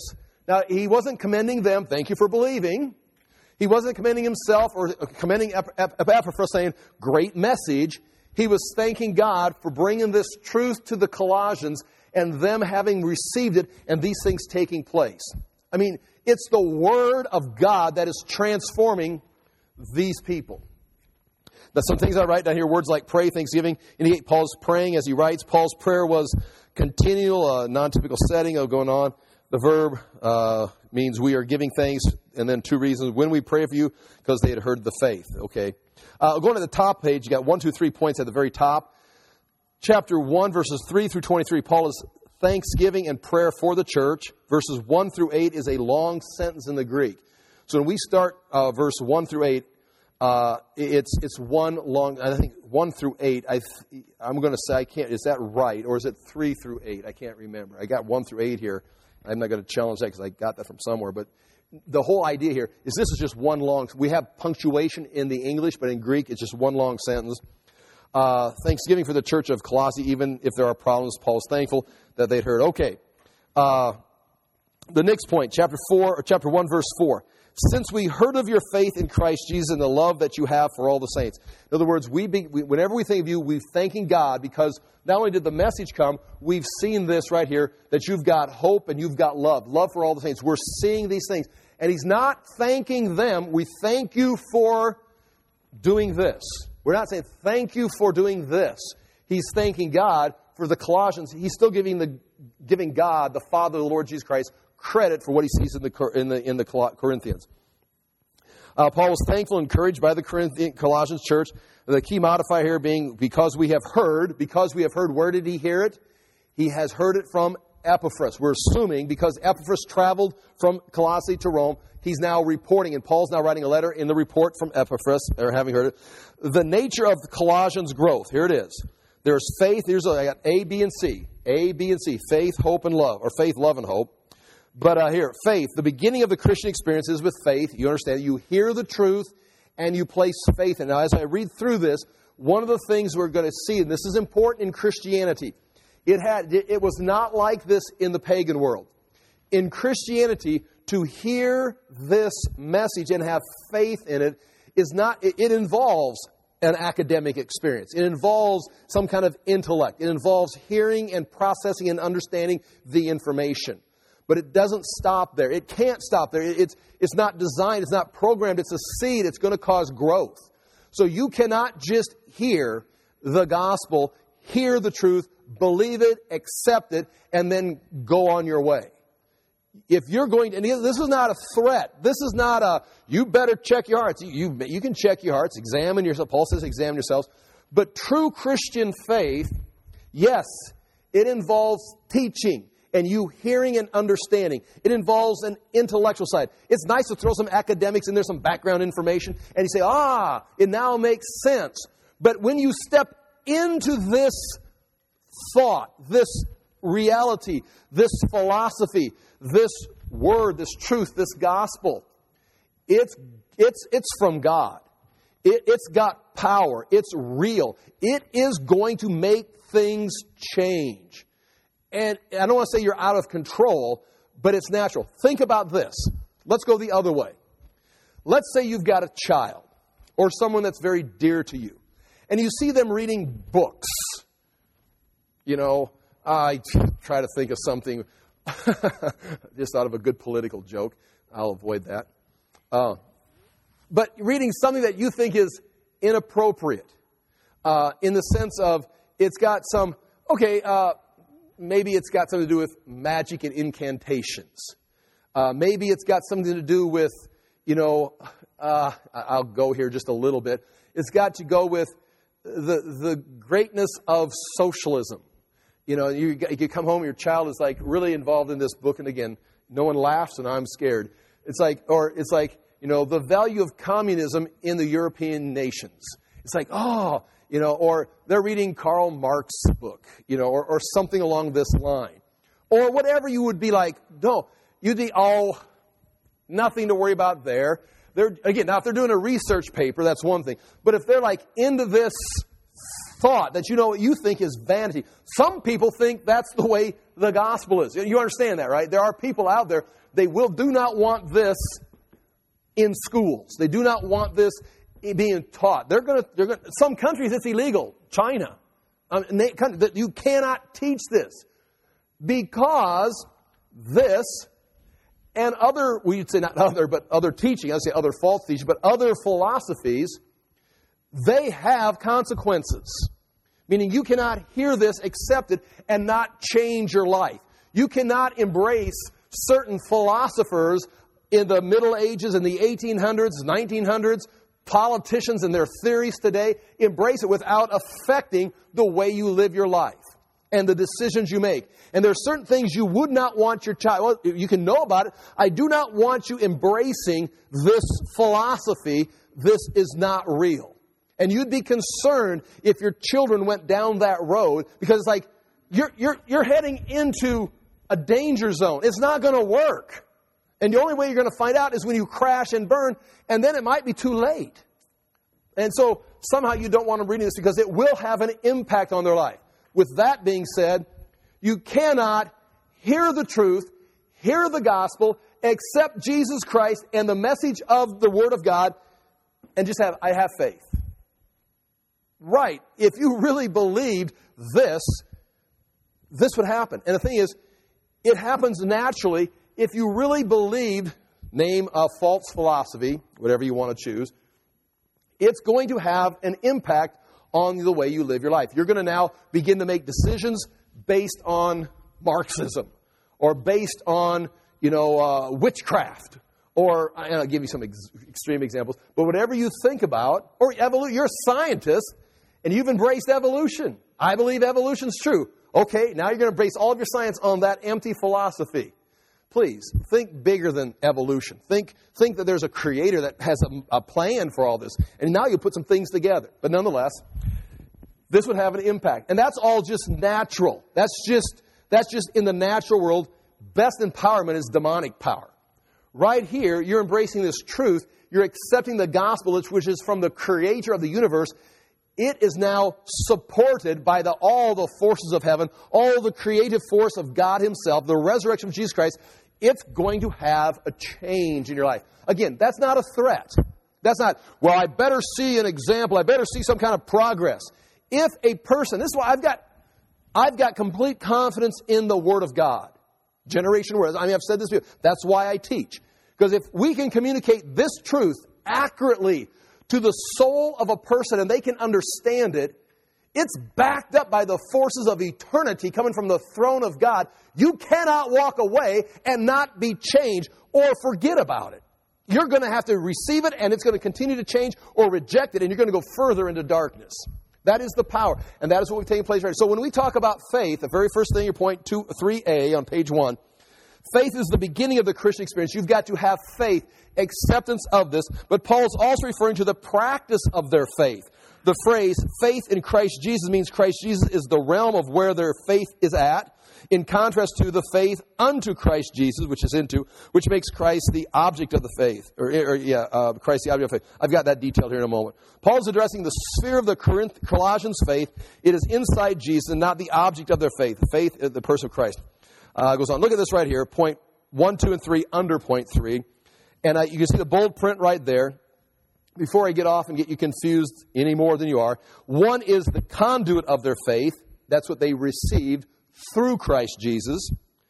Now, he wasn't commending them, thank you for believing. He wasn't commending himself or commending Epaphras saying, great message. He was thanking God for bringing this truth to the Colossians and them having received it and these things taking place. I mean, it's the Word of God that is transforming these people. Now, some things I write down here, words like pray, thanksgiving, indicate Paul's praying as he writes. Paul's prayer was continual, a non-typical setting of going on. The verb uh, means we are giving thanks, and then two reasons. When we pray for you, because they had heard the faith. Okay. Uh, going to the top page, you got one, two, three points at the very top. Chapter one, verses three through twenty-three, Paul is thanksgiving and prayer for the church. Verses one through eight is a long sentence in the Greek. So when we start uh, verse one through eight, uh, it's it's one long, I think one through eight, I th- I'm going to say, I can't, is that right? Or is it three through eight? I can't remember. I got one through eight here. I'm not going to challenge that because I got that from somewhere. But the whole idea here is this is just one long, we have punctuation in the English, but in Greek it's just one long sentence. Uh, thanksgiving for the church of Colossae, even if there are problems, Paul's thankful that they'd heard. Okay. Uh, the next point, chapter four, or chapter one, verse four. Since we heard of your faith in Christ Jesus and the love that you have for all the saints. In other words, we, be, we whenever we think of you, we're thanking God because not only did the message come, we've seen this right here, that you've got hope and you've got love. Love for all the saints. We're seeing these things. And he's not thanking them. We thank you for doing this. We're not saying thank you for doing this. He's thanking God for the Colossians. He's still giving the giving God, the Father of the Lord Jesus Christ, credit for what he sees in the in the in the Corinthians. Uh, Paul was thankful and encouraged by the Corinthian Colossians church. The key modifier here being because we have heard. Because we have heard, where did he hear it? He has heard it from Epaphras. We're assuming because Epaphras traveled from Colossae to Rome, he's now reporting, and Paul's now writing a letter in the report from Epaphras, or having heard it. The nature of the Colossians' growth. Here it is. There's faith. Here's I got A, B, and C. A, B, and C. Faith, hope, and love. Or faith, love, and hope. But uh, here, faith. The beginning of the Christian experience is with faith. You understand. You hear the truth, and you place faith in it. Now, as I read through this, one of the things we're going to see, and this is important in Christianity, it had it was not like this in the pagan world. In Christianity, to hear this message and have faith in it is not, it, it involves an academic experience. It involves some kind of intellect. It involves hearing and processing and understanding the information. But it doesn't stop there. It can't stop there. It's, it's not designed. It's not programmed. It's a seed. It's going to cause growth. So you cannot just hear the gospel, hear the truth, believe it, accept it, and then go on your way. If you're going to, and this is not a threat. This is not a, you better check your hearts. You, you, you can check your hearts, examine yourself. Paul says examine yourselves. But true Christian faith, yes, it involves teaching and you hearing and understanding. It involves an intellectual side. It's nice to throw some academics in there, some background information, and you say, ah, it now makes sense. But when you step into this thought, this reality, this philosophy, this word, this truth, this gospel, it's it's it's from God. It, it's got power. It's real. It is going to make things change. And I don't want to say you're out of control, but it's natural. Think about this. Let's go the other way. Let's say you've got a child or someone that's very dear to you, and you see them reading books. You know, I try to think of something. Just thought of a good political joke. I'll avoid that. Uh, but reading something that you think is inappropriate uh, in the sense of it's got some, okay, uh, maybe it's got something to do with magic and incantations. Uh, maybe it's got something to do with, you know, uh, I'll go here just a little bit. It's got to go with the the greatness of socialism. You know, you, you come home, your child is like really involved in this book, and again, no one laughs, and I'm scared. It's like, or it's like, you know, the value of communism in the European nations. It's like, oh, you know, or they're reading Karl Marx's book, you know, or, or something along this line. Or whatever you would be like, no, you'd be, oh, nothing to worry about there. They're, again, now if they're doing a research paper, that's one thing. But if they're like into this thought, that you know what you think is vanity. Some people think that's the way the gospel is. You understand that, right? There are people out there, they will do not want this in schools. They do not want this being taught. They're going to, they're going to, some countries it's illegal. China. Um, they, you cannot teach this because this and other, we'd say not other, but other teaching, I'd say other false teaching, but other philosophies, they have consequences. Meaning you cannot hear this, accept it, and not change your life. You cannot embrace certain philosophers in the Middle Ages, in the eighteen hundreds, nineteen hundreds, politicians and their theories today, embrace it without affecting the way you live your life and the decisions you make. And there are certain things you would not want your child, well, you can know about it. I do not want you embracing this philosophy. This is not real. And you'd be concerned if your children went down that road because it's like you're, you're, you're heading into a danger zone. It's not going to work. And the only way you're going to find out is when you crash and burn, and then it might be too late. And so somehow you don't want them reading this because it will have an impact on their life. With that being said, you cannot hear the truth, hear the gospel, accept Jesus Christ and the message of the Word of God, and just have, I have faith. Right. If you really believed this, this would happen. And the thing is, it happens naturally. If you really believe, name a false philosophy, whatever you want to choose, it's going to have an impact on the way you live your life. You're going to now begin to make decisions based on Marxism or based on, you know, uh, witchcraft. Or, and I'll give you some ex- extreme examples, but whatever you think about, or evolu- you're a scientist and you've embraced evolution. I believe evolution's true. Okay, now you're going to base all of your science on that empty philosophy. Please, think bigger than evolution. Think think that there's a creator that has a, a plan for all this. And now you put some things together. But nonetheless, this would have an impact. And that's all just natural. That's just that's just in the natural world. Best empowerment is demonic power. Right here, you're embracing this truth. You're accepting the gospel, which is from the creator of the universe. It is now supported by the, all the forces of heaven, all the creative force of God himself, the resurrection of Jesus Christ. It's going to have a change in your life. Again, that's not a threat. That's not, well, I better see an example. I better see some kind of progress. If a person, this is why I've got, I've got complete confidence in the Word of God. Generation Word. I mean, I've said this before. That's why I teach. Because if we can communicate this truth accurately to the soul of a person and they can understand it, it's backed up by the forces of eternity coming from the throne of God. You cannot walk away and not be changed or forget about it. You're going to have to receive it and it's going to continue to change or reject it and you're going to go further into darkness. That is the power. And that is what we've taken place right here. So when we talk about faith, the very first thing, your point two, three A on page one, faith is the beginning of the Christian experience. You've got to have faith, acceptance of this. But Paul's also referring to the practice of their faith. The phrase, faith in Christ Jesus, means Christ Jesus is the realm of where their faith is at, in contrast to the faith unto Christ Jesus, which is into, which makes Christ the object of the faith. Or, or yeah, uh, Christ the object of faith. I've got that detailed here in a moment. Paul's addressing the sphere of the Corinth, Colossians faith. It is inside Jesus and not the object of their faith. Faith is the person of Christ. Uh, goes on. Look at this right here. Point one, two, and three under point three. And uh, you can see the bold print right there. Before I get off and get you confused any more than you are, one is the conduit of their faith. That's what they received through Christ Jesus,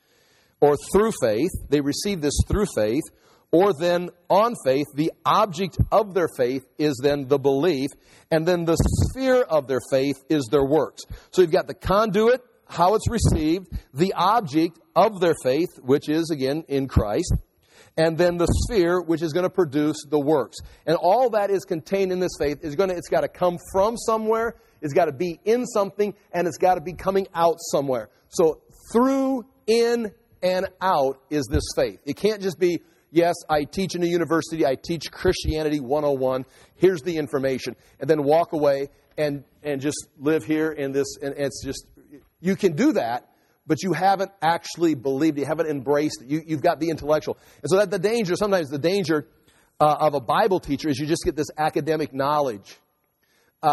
or through faith. They received this through faith, or then on faith. The object of their faith is then the belief, and then the sphere of their faith is their works. So you've got the conduit, how it's received, the object of their faith, which is, again, in Christ, and then the sphere, which is going to produce the works. And all that is contained in this faith is going to, it's got to come from somewhere, it's got to be in something, and it's got to be coming out somewhere. So through, in, and out is this faith. It can't just be, yes, I teach in a university, I teach Christianity one oh one, here's the information, and then walk away and, and just live here in this, and it's just, you can do that, but you haven't actually believed it. You haven't embraced it. You, you've got the intellectual. And so that the danger, sometimes the danger uh, of a Bible teacher is you just get this academic knowledge. Uh,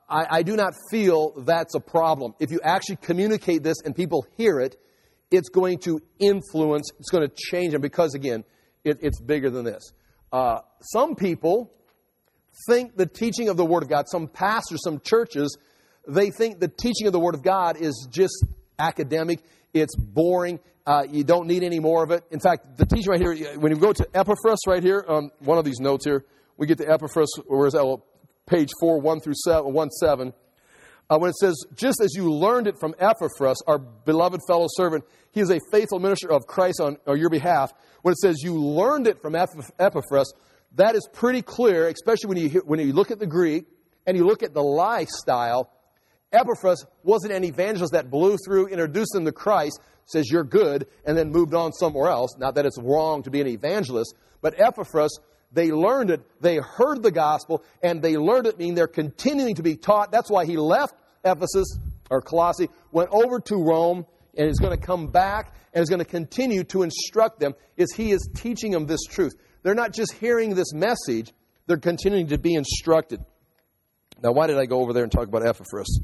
I, I do not feel that's a problem. If you actually communicate this and people hear it, it's going to influence, it's going to change them because, again, it, it's bigger than this. Uh, some people think the teaching of the Word of God, some pastors, some churches, they think the teaching of the Word of God is just academic, it's boring, uh, you don't need any more of it. In fact, the teaching right here, when you go to Epaphras right here, on one of these notes here, we get to Epaphras, where's that? Well, page four, one through seven, one, seven. Uh, when it says, just as you learned it from Epaphras, our beloved fellow servant, he is a faithful minister of Christ on, on your behalf. When it says you learned it from Epaphras, that is pretty clear, especially when you hear, when you look at the Greek and you look at the lifestyle. Epaphras wasn't an evangelist that blew through, introduced them to Christ, says you're good, and then moved on somewhere else. Not that it's wrong to be an evangelist, but Epaphras, they learned it, they heard the gospel, and they learned it, meaning they're continuing to be taught. That's why he left Ephesus, or Colossae, went over to Rome, and is going to come back, and is going to continue to instruct them, as he is teaching them this truth. They're not just hearing this message, they're continuing to be instructed. Now, why did I go over there and talk about Epaphras?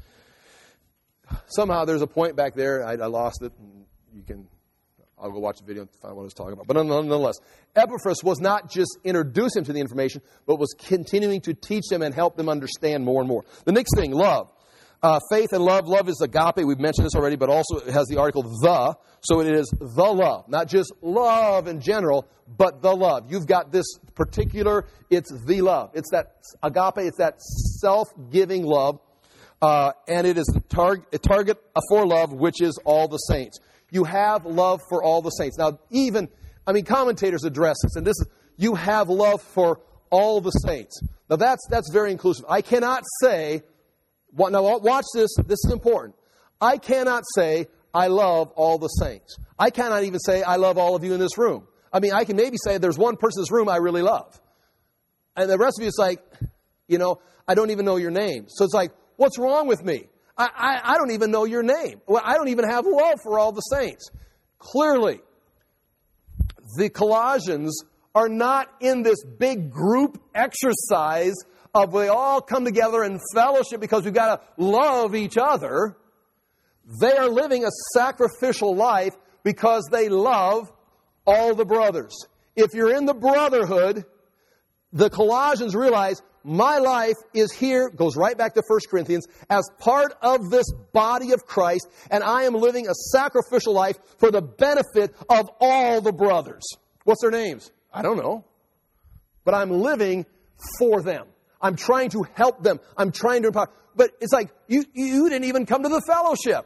Somehow there's a point back there, I, I lost it, and you can... I'll go watch the video and find what I was talking about. But nonetheless, Epaphras was not just introducing them to the information, but was continuing to teach them and help them understand more and more. The next thing, love. Uh, faith and love. Love is agape. We've mentioned this already, but also it has the article the. So it is the love. Not just love in general, but the love. You've got this particular, it's the love. It's that agape, it's that self-giving love. Uh, and it is the tar- a target for love, which is all the saints. You have love for all the saints. Now, even, I mean, commentators address this, and this is, you have love for all the saints. Now, that's that's very inclusive. I cannot say, well, now watch this, this is important. I cannot say, I love all the saints. I cannot even say, I love all of you in this room. I mean, I can maybe say, there's one person in this room I really love. And the rest of you, it's like, you know, I don't even know your name. So it's like, what's wrong with me? I, I, I don't even know your name. Well, I don't even have love for all the saints. Clearly, the Colossians are not in this big group exercise of we all come together in fellowship because we've got to love each other. They are living a sacrificial life because they love all the brothers. If you're in the brotherhood, the Colossians realize my life is here, goes right back to First Corinthians, as part of this body of Christ, and I am living a sacrificial life for the benefit of all the brothers. What's their names? I don't know. But I'm living for them. I'm trying to help them. I'm trying to empower. But it's like, you, you didn't even come to the fellowship.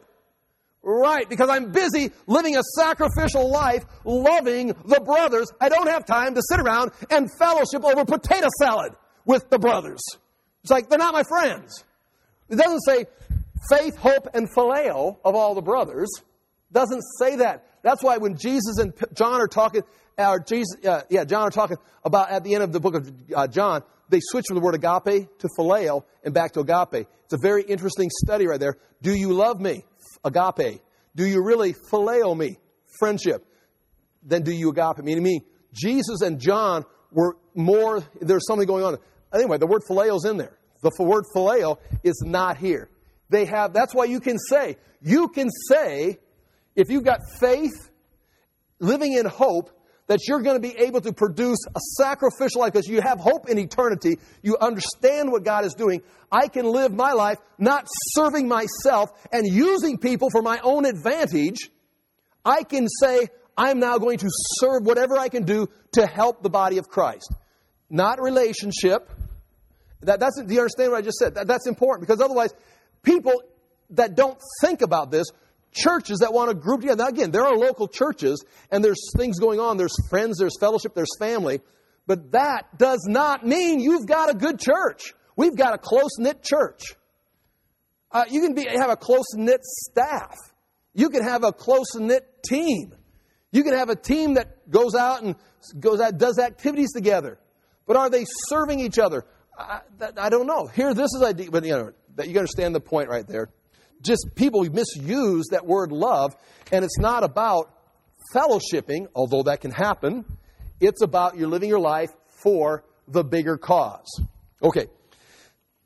Right, because I'm busy living a sacrificial life, loving the brothers. I don't have time to sit around and fellowship over potato salad with the brothers. It's like, they're not my friends. It doesn't say faith, hope, and phileo of all the brothers. It doesn't say that. That's why when Jesus and John are talking, or Jesus, uh, yeah, John are talking about at the end of the book of uh, John, they switch from the word agape to phileo and back to agape. It's a very interesting study right there. Do you love me? Agape. Do you really phileo me? Friendship. Then do you agape me? I mean, Jesus and John were more, there's something going on. Anyway, the word phileo is in there. The word phileo is not here. They have, that's why you can say, you can say, if you've got faith, living in hope, that you're going to be able to produce a sacrificial life because you have hope in eternity. You understand what God is doing. I can live my life not serving myself and using people for my own advantage. I can say, I'm now going to serve whatever I can do to help the body of Christ. Not relationship. That, that's, do you understand what I just said? That, that's important because otherwise, people that don't think about this, churches that want to group together. Now again, there are local churches and there's things going on. There's friends, there's fellowship, there's family. But that does not mean you've got a good church. We've got a close-knit church. Uh, you can be, have a close-knit staff. You can have a close-knit team. You can have a team that goes out and goes out, does activities together. But are they serving each other? I, I don't know. Here, this is idea, but you know, that you understand the point right there. Just people misuse that word love, and it's not about fellowshipping, although that can happen. It's about you're living your life for the bigger cause. Okay.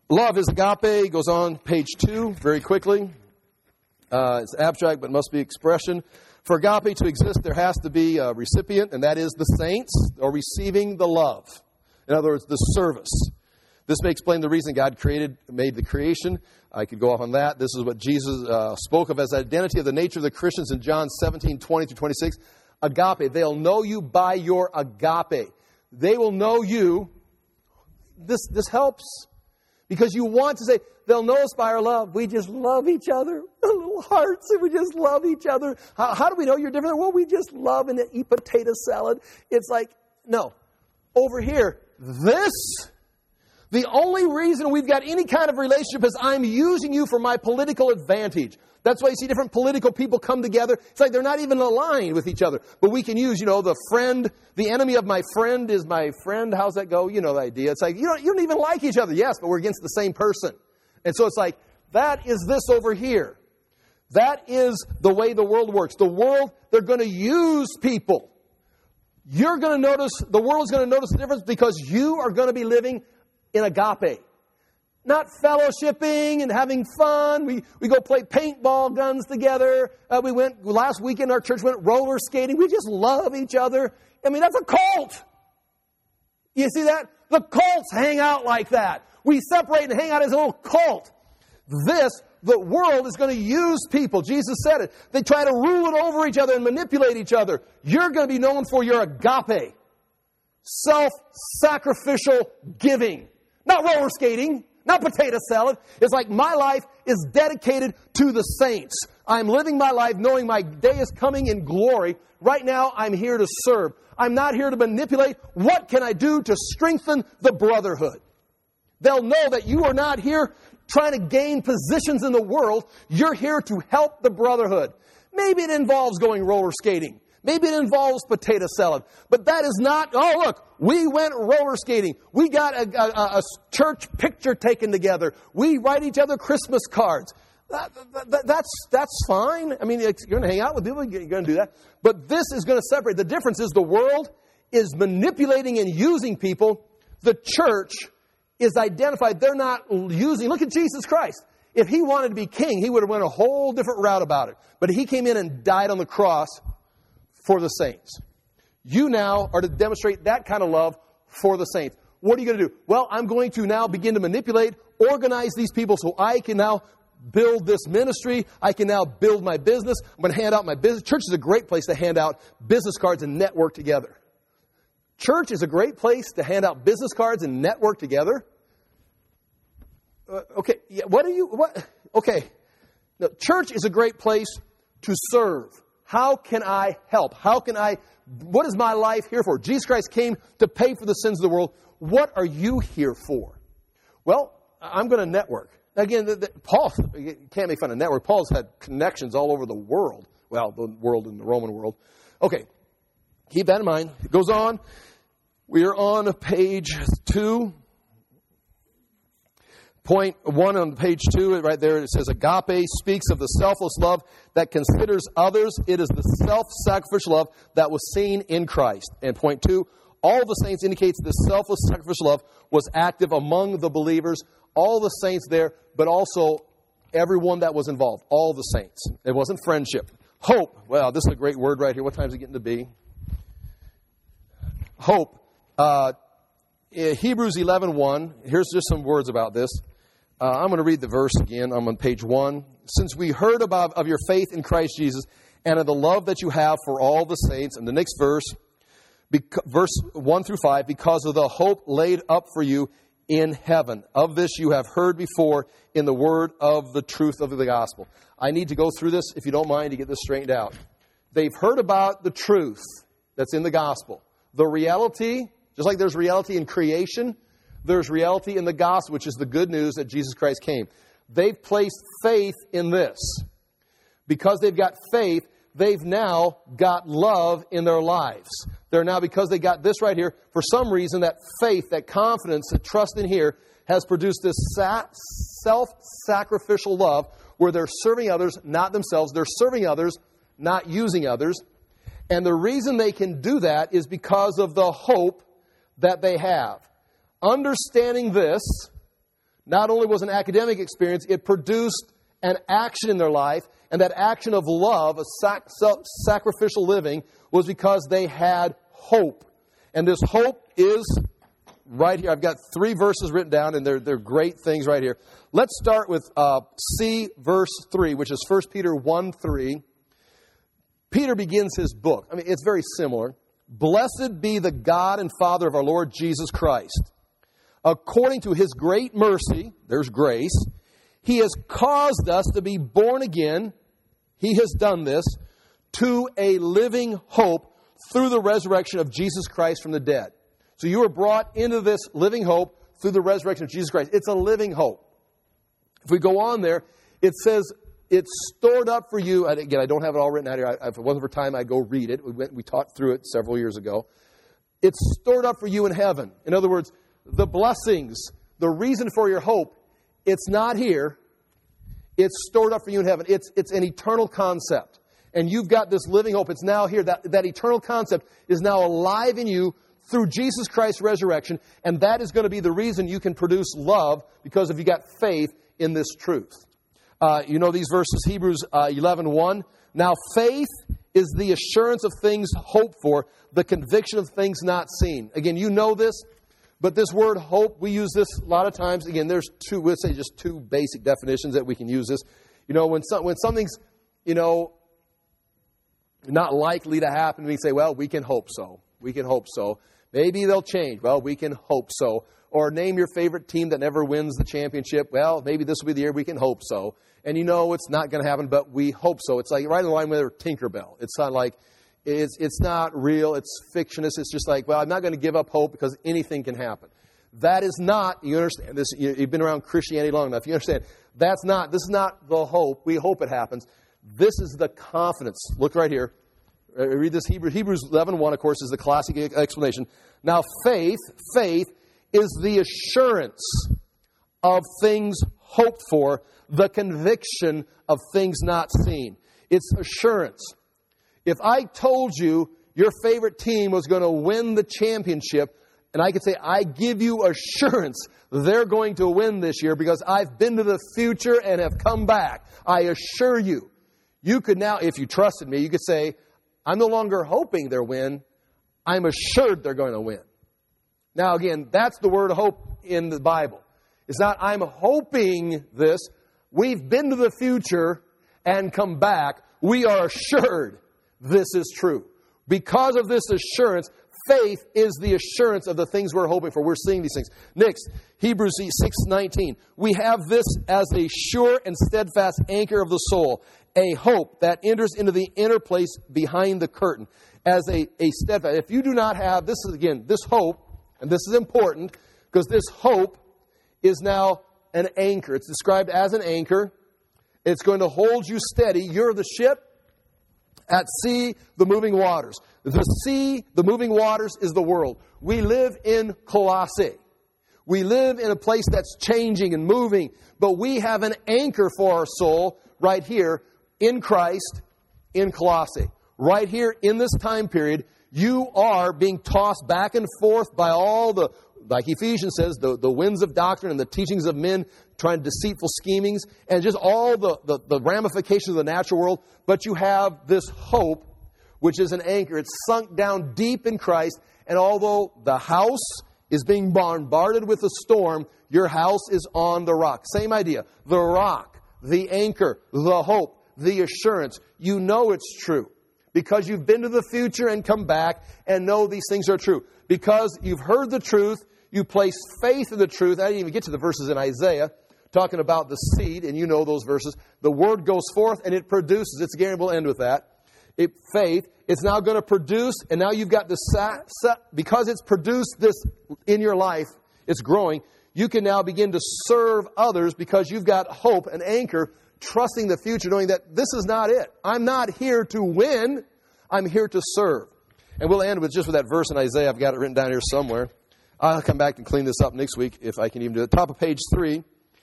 Love is agape. Goes on, page two, very quickly. Uh, it's abstract, but must be expression. For agape to exist, there has to be a recipient, and that is the saints are receiving the love. In other words, the service. This may explain the reason God created, made the creation. I could go off on that. This is what Jesus uh, spoke of as identity of the nature of the Christians in John seventeen, twenty through twenty-six. Agape. They'll know you by your agape. They will know you. This, this helps. Because you want to say, they'll know us by our love. We just love each other. Little hearts, and we just love each other. How, how do we know you're different? Well, we just love and eat potato salad. It's like, no. Over here, this, the only reason we've got any kind of relationship is I'm using you for my political advantage. That's why you see different political people come together. It's like they're not even aligned with each other. But we can use, you know, the friend, the enemy of my friend is my friend. How's that go? You know the idea. It's like, you don't, you don't even like each other. Yes, but we're against the same person. And so it's like, that is this over here. That is the way the world works. The world, they're going to use people. You're going to notice, the world's going to notice the difference because you are going to be living in agape. Not fellowshipping and having fun. We we go play paintball guns together. Uh, we went, last weekend our church went roller skating. We just love each other. I mean, that's a cult. You see that? The cults hang out like that. We separate and hang out as a little cult. This, the world is going to use people. Jesus said it. They try to rule it over each other and manipulate each other. You're going to be known for your agape. Self-sacrificial giving. Not roller skating. Not potato salad. It's like my life is dedicated to the saints. I'm living my life knowing my day is coming in glory. Right now, I'm here to serve. I'm not here to manipulate. What can I do to strengthen the brotherhood? They'll know that you are not here trying to gain positions in the world. You're here to help the brotherhood. Maybe it involves going roller skating. Maybe it involves potato salad. That But is not, oh, look, we went roller skating. We got a, a, a church picture taken together. We write each other Christmas cards. That, that, that's, that's fine. I mean, you're going to hang out with people, you're going to do that. But this is going to separate. The difference is the world is manipulating and using people. The church is identified. They're not using. Look at Jesus Christ. If he wanted to be king, he would have went a whole different route about it. But he came in and died on the cross for the saints. You now are to demonstrate that kind of love for the saints. What are you going to do? Well, I'm going to now begin to manipulate, organize these people so I can now build this ministry. I can now build my business. I'm going to hand out my business. Church is a great place to hand out business cards and network together. Church is a great place to hand out business cards and network together. Uh, okay, yeah, what are you, what? Okay. Now, church is a great place to serve. How can I help? How can I, what is my life here for? Jesus Christ came to pay for the sins of the world. What are you here for? Well, I'm going to network. Again, the, the, Paul, you can't make fun of network. Paul's had connections all over the world. Well, the world in the Roman world. Okay, keep that in mind. It goes on. We are on page two. Point one on page two, right there, it says, agape speaks of the selfless love that considers others. It is the self-sacrificial love that was seen in Christ. And point two, all the saints indicates the selfless sacrificial love was active among the believers. All the saints there, but also everyone that was involved. All the saints. It wasn't friendship. Hope. Well, this is a great word right here. What time is it getting to be? Hope. Uh, Hebrews eleven one. Here's just some words about this. Uh, I'm going to read the verse again. I'm on page one. Since we heard about of your faith in Christ Jesus and of the love that you have for all the saints. And the next verse, beca- verse one through five, because of the hope laid up for you in heaven. Of this you have heard before in the word of the truth of the gospel. I need to go through this, if you don't mind, to get this straightened out. They've heard about the truth that's in the gospel. The reality, just like there's reality in creation, there's reality in the gospel, which is the good news that Jesus Christ came. They've placed faith in this. Because they've got faith, they've now got love in their lives. They're now, because they got this right here, for some reason, that faith, that confidence, that trust in here has produced this self-sacrificial love where they're serving others, not themselves. They're serving others, not using others. And the reason they can do that is because of the hope that they have. Understanding this, not only was an academic experience, it produced an action in their life, and that action of love, a sac- sacrificial living, was because they had hope. And this hope is right here. I've got three verses written down, and they're, they're great things right here. Let's start with uh, C, verse three, which is First Peter one three. Peter begins his book. I mean, it's very similar. Blessed be the God and Father of our Lord Jesus Christ. According to His great mercy, there's grace, He has caused us to be born again. He has done this to a living hope through the resurrection of Jesus Christ from the dead. So you were brought into this living hope through the resurrection of Jesus Christ. It's a living hope. If we go on there, it says it's stored up for you. And again, I don't have it all written out here. I, if it wasn't for time, I'd go read it. We, went, we talked through it several years ago. It's stored up for you in heaven. In other words, the blessings, the reason for your hope, it's not here. It's stored up for you in heaven. It's, it's an eternal concept. And you've got this living hope. It's now here. That, that eternal concept is now alive in you through Jesus Christ's resurrection. And that is going to be the reason you can produce love, because if you got faith in this truth. Uh, you know these verses, Hebrews uh, eleven one. Now faith is the assurance of things hoped for, the conviction of things not seen. Again, you know this, but this word hope, we use this a lot of times. Again, there's two, we'll say just two basic definitions that we can use this. You know, when some, when something's, you know, not likely to happen, we say, well, we can hope so. We can hope so. Maybe they'll change. Well, we can hope so. Or name your favorite team that never wins the championship. Well, maybe this will be the year. We can hope so. And you know it's not going to happen, but we hope so. It's like right in line with Tinkerbell. It's not like, it's it's not real. It's fictionist. It's just like, well, I'm not going to give up hope because anything can happen. That is not, you understand this, you've been around Christianity long enough. You understand, that's not, this is not the hope. We hope it happens. This is the confidence. Look right here. Read this Hebrew, Hebrews eleven one, of course, is the classic explanation. Now, faith, faith is the assurance of things hoped for, the conviction of things not seen. It's assurance. If I told you your favorite team was going to win the championship, and I could say, I give you assurance they're going to win this year because I've been to the future and have come back. I assure you. You could now, if you trusted me, you could say, I'm no longer hoping they'll win. I'm assured they're going to win. Now, again, that's the word hope in the Bible. It's not, I'm hoping this. We've been to the future and come back. We are assured this is true. Because of this assurance, faith is the assurance of the things we're hoping for. We're seeing these things. Next, Hebrews six nineteen. We have this as a sure and steadfast anchor of the soul, a hope that enters into the inner place behind the curtain. As a, a steadfast. If you do not have, this is again, this hope, and this is important, because this hope is now an anchor. It's described as an anchor. It's going to hold you steady. You're the ship at sea, the moving waters. The sea, the moving waters, is the world. We live in Colossae. We live in a place that's changing and moving, but we have an anchor for our soul right here in Christ in Colossae. Right here in this time period, you are being tossed back and forth by all the, like Ephesians says, the, the winds of doctrine and the teachings of men, trying deceitful schemings, and just all the, the, the ramifications of the natural world. But you have this hope, which is an anchor. It's sunk down deep in Christ. And although the house is being bombarded with a storm, your house is on the rock. Same idea. The rock, the anchor, the hope, the assurance. You know it's true. Because you've been to the future and come back and know these things are true. Because you've heard the truth, you place faith in the truth. I didn't even get to the verses in Isaiah talking about the seed, and you know those verses. The word goes forth and it produces. It's guaranteed. We'll end with that. It, faith, it's now going to produce, and now you've got the, sa- sa- because it's produced this in your life, it's growing, you can now begin to serve others because you've got hope, an anchor, trusting the future, knowing that this is not it. I'm not here to win. I'm here to serve. And we'll end with just with that verse in Isaiah. I've got it written down here somewhere. I'll come back and clean this up next week if I can even do it. Top of page three.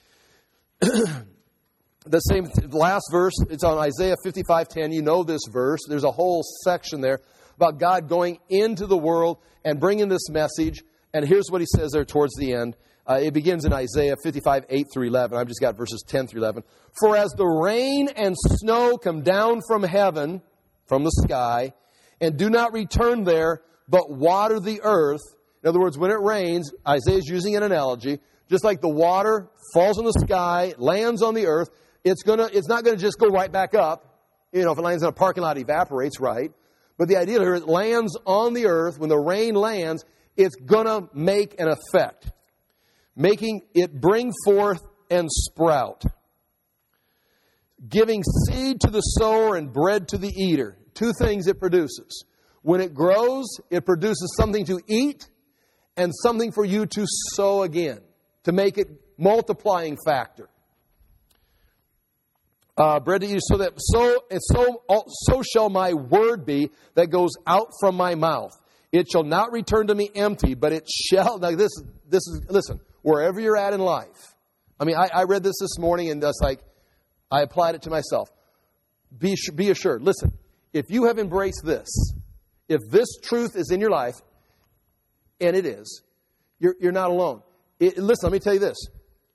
The same last verse, it's on Isaiah fifty-five ten. You know this verse. There's a whole section there about God going into the world and bringing this message. And here's what he says there towards the end. Uh, it begins in Isaiah fifty-five, eight through eleven. I've just got verses ten through eleven. For as the rain and snow come down from heaven, from the sky, and do not return there, but water the earth. In other words, when it rains, Isaiah's using an analogy, just like the water falls in the sky, lands on the earth, it's gonna, it's not going to just go right back up. You know, if it lands in a parking lot, it evaporates, right? But the idea here, it lands on the earth. When the rain lands, it's going to make an effect, making it bring forth and sprout, giving seed to the sower and bread to the eater. Two things it produces. When it grows, it produces something to eat and something for you to sow again, to make it multiplying factor. Uh, bread to eat, so that so and so so shall my word be that goes out from my mouth. It shall not return to me empty, but it shall. Now this this is listen. Wherever you're at in life, I mean, I, I read this this morning and that's like I applied it to myself. Be be assured. Listen, if you have embraced this, if this truth is in your life, and it is, you're you're not alone. It, listen, let me tell you this.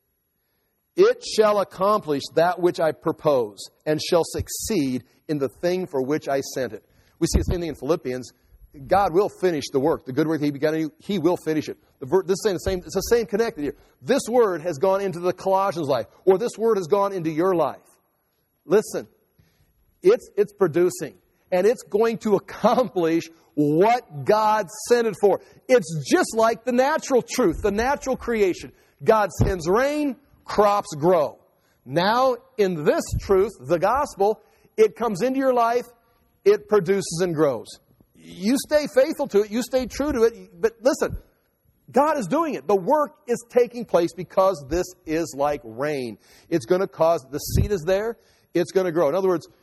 It shall accomplish that which I propose, and shall succeed in the thing for which I sent it. We see the same thing in Philippians. God will finish the work. The good work He began in you, He will finish it. The ver- this is saying the same. It's the same connected here. This word has gone into the Colossians' life, or this word has gone into your life. Listen, it's it's producing, and it's going to accomplish what God sent it for. It's just like the natural truth, the natural creation. God sends rain. Crops grow. Now, in this truth, the gospel, it comes into your life, it produces and grows. You stay faithful to it, you stay true to it, but listen, God is doing it. The work is taking place because this is like rain. It's going to cause, the seed is there, it's going to grow. In other words,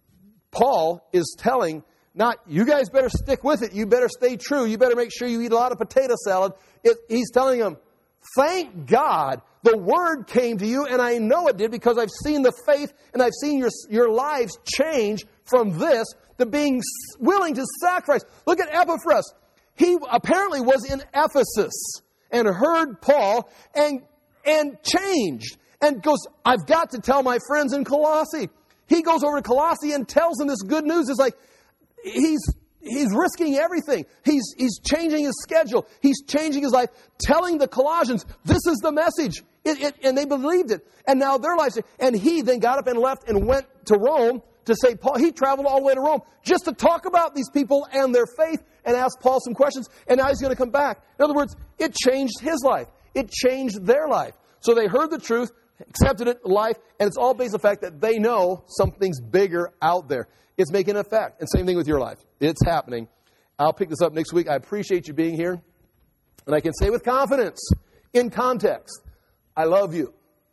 Paul is telling, not, you guys better stick with it, you better stay true, you better make sure you eat a lot of potato salad. It, he's telling them, thank God the word came to you, and I know it did because I've seen the faith and I've seen your, your lives change from this to being willing to sacrifice. Look at Epaphras. He apparently was in Ephesus and heard Paul and, and changed and goes, I've got to tell my friends in Colossae. He goes over to Colossae and tells them this good news. It's like he's... He's risking everything. He's, he's changing his schedule. He's changing his life, telling the Colossians, this is the message. It, it, and they believed it. And now their lives. And he then got up and left and went to Rome to Saint Paul. He traveled all the way to Rome just to talk about these people and their faith and ask Paul some questions. And now he's going to come back. In other words, it changed his life. It changed their life. So they heard the truth, accepted it in life, and it's all based on the fact that they know something's bigger out there. It's making an effect. And same thing with your life. It's happening. I'll pick this up next week. I appreciate you being here. And I can say with confidence, in context, I love you.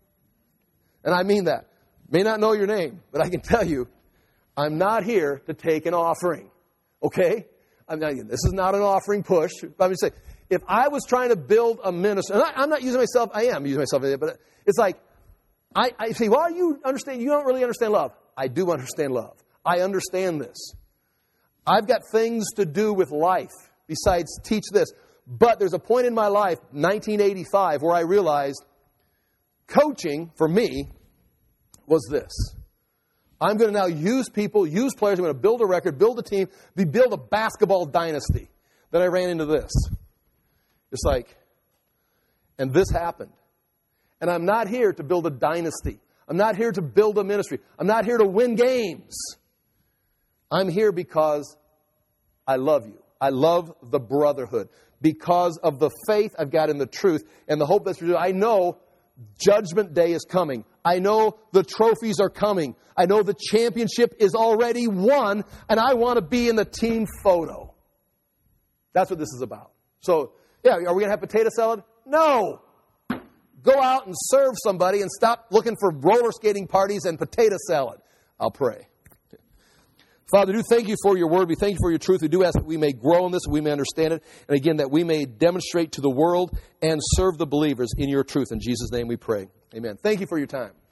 And I mean that. May not know your name, but I can tell you, I'm not here to take an offering. Okay? I'm not, this is not an offering push. I'm just saying, if I was trying to build a ministry, and I, I'm not using myself, I am using myself, but it's like, I, I say, well, you understand, you don't really understand love. I do understand love. I understand this. I've got things to do with life besides teach this. But there's a point in my life, nineteen eighty-five, where I realized coaching, for me, was this. I'm going to now use people, use players. I'm going to build a record, build a team, build a basketball dynasty. Then I ran into this. It's like, and this happened. And I'm not here to build a dynasty. I'm not here to build a ministry. I'm not here to win games. I'm here because I love you. I love the brotherhood. Because of the faith I've got in the truth and the hope that's for you. I know judgment day is coming. I know the trophies are coming. I know the championship is already won. And I want to be in the team photo. That's what this is about. So, yeah, are we going to have potato salad? No. Go out and serve somebody and stop looking for roller skating parties and potato salad. I'll pray. Father, do thank you for your word. We thank you for your truth. We do ask that we may grow in this, we may understand it. And again, that we may demonstrate to the world and serve the believers in your truth. In Jesus' name we pray. Amen. Thank you for your time.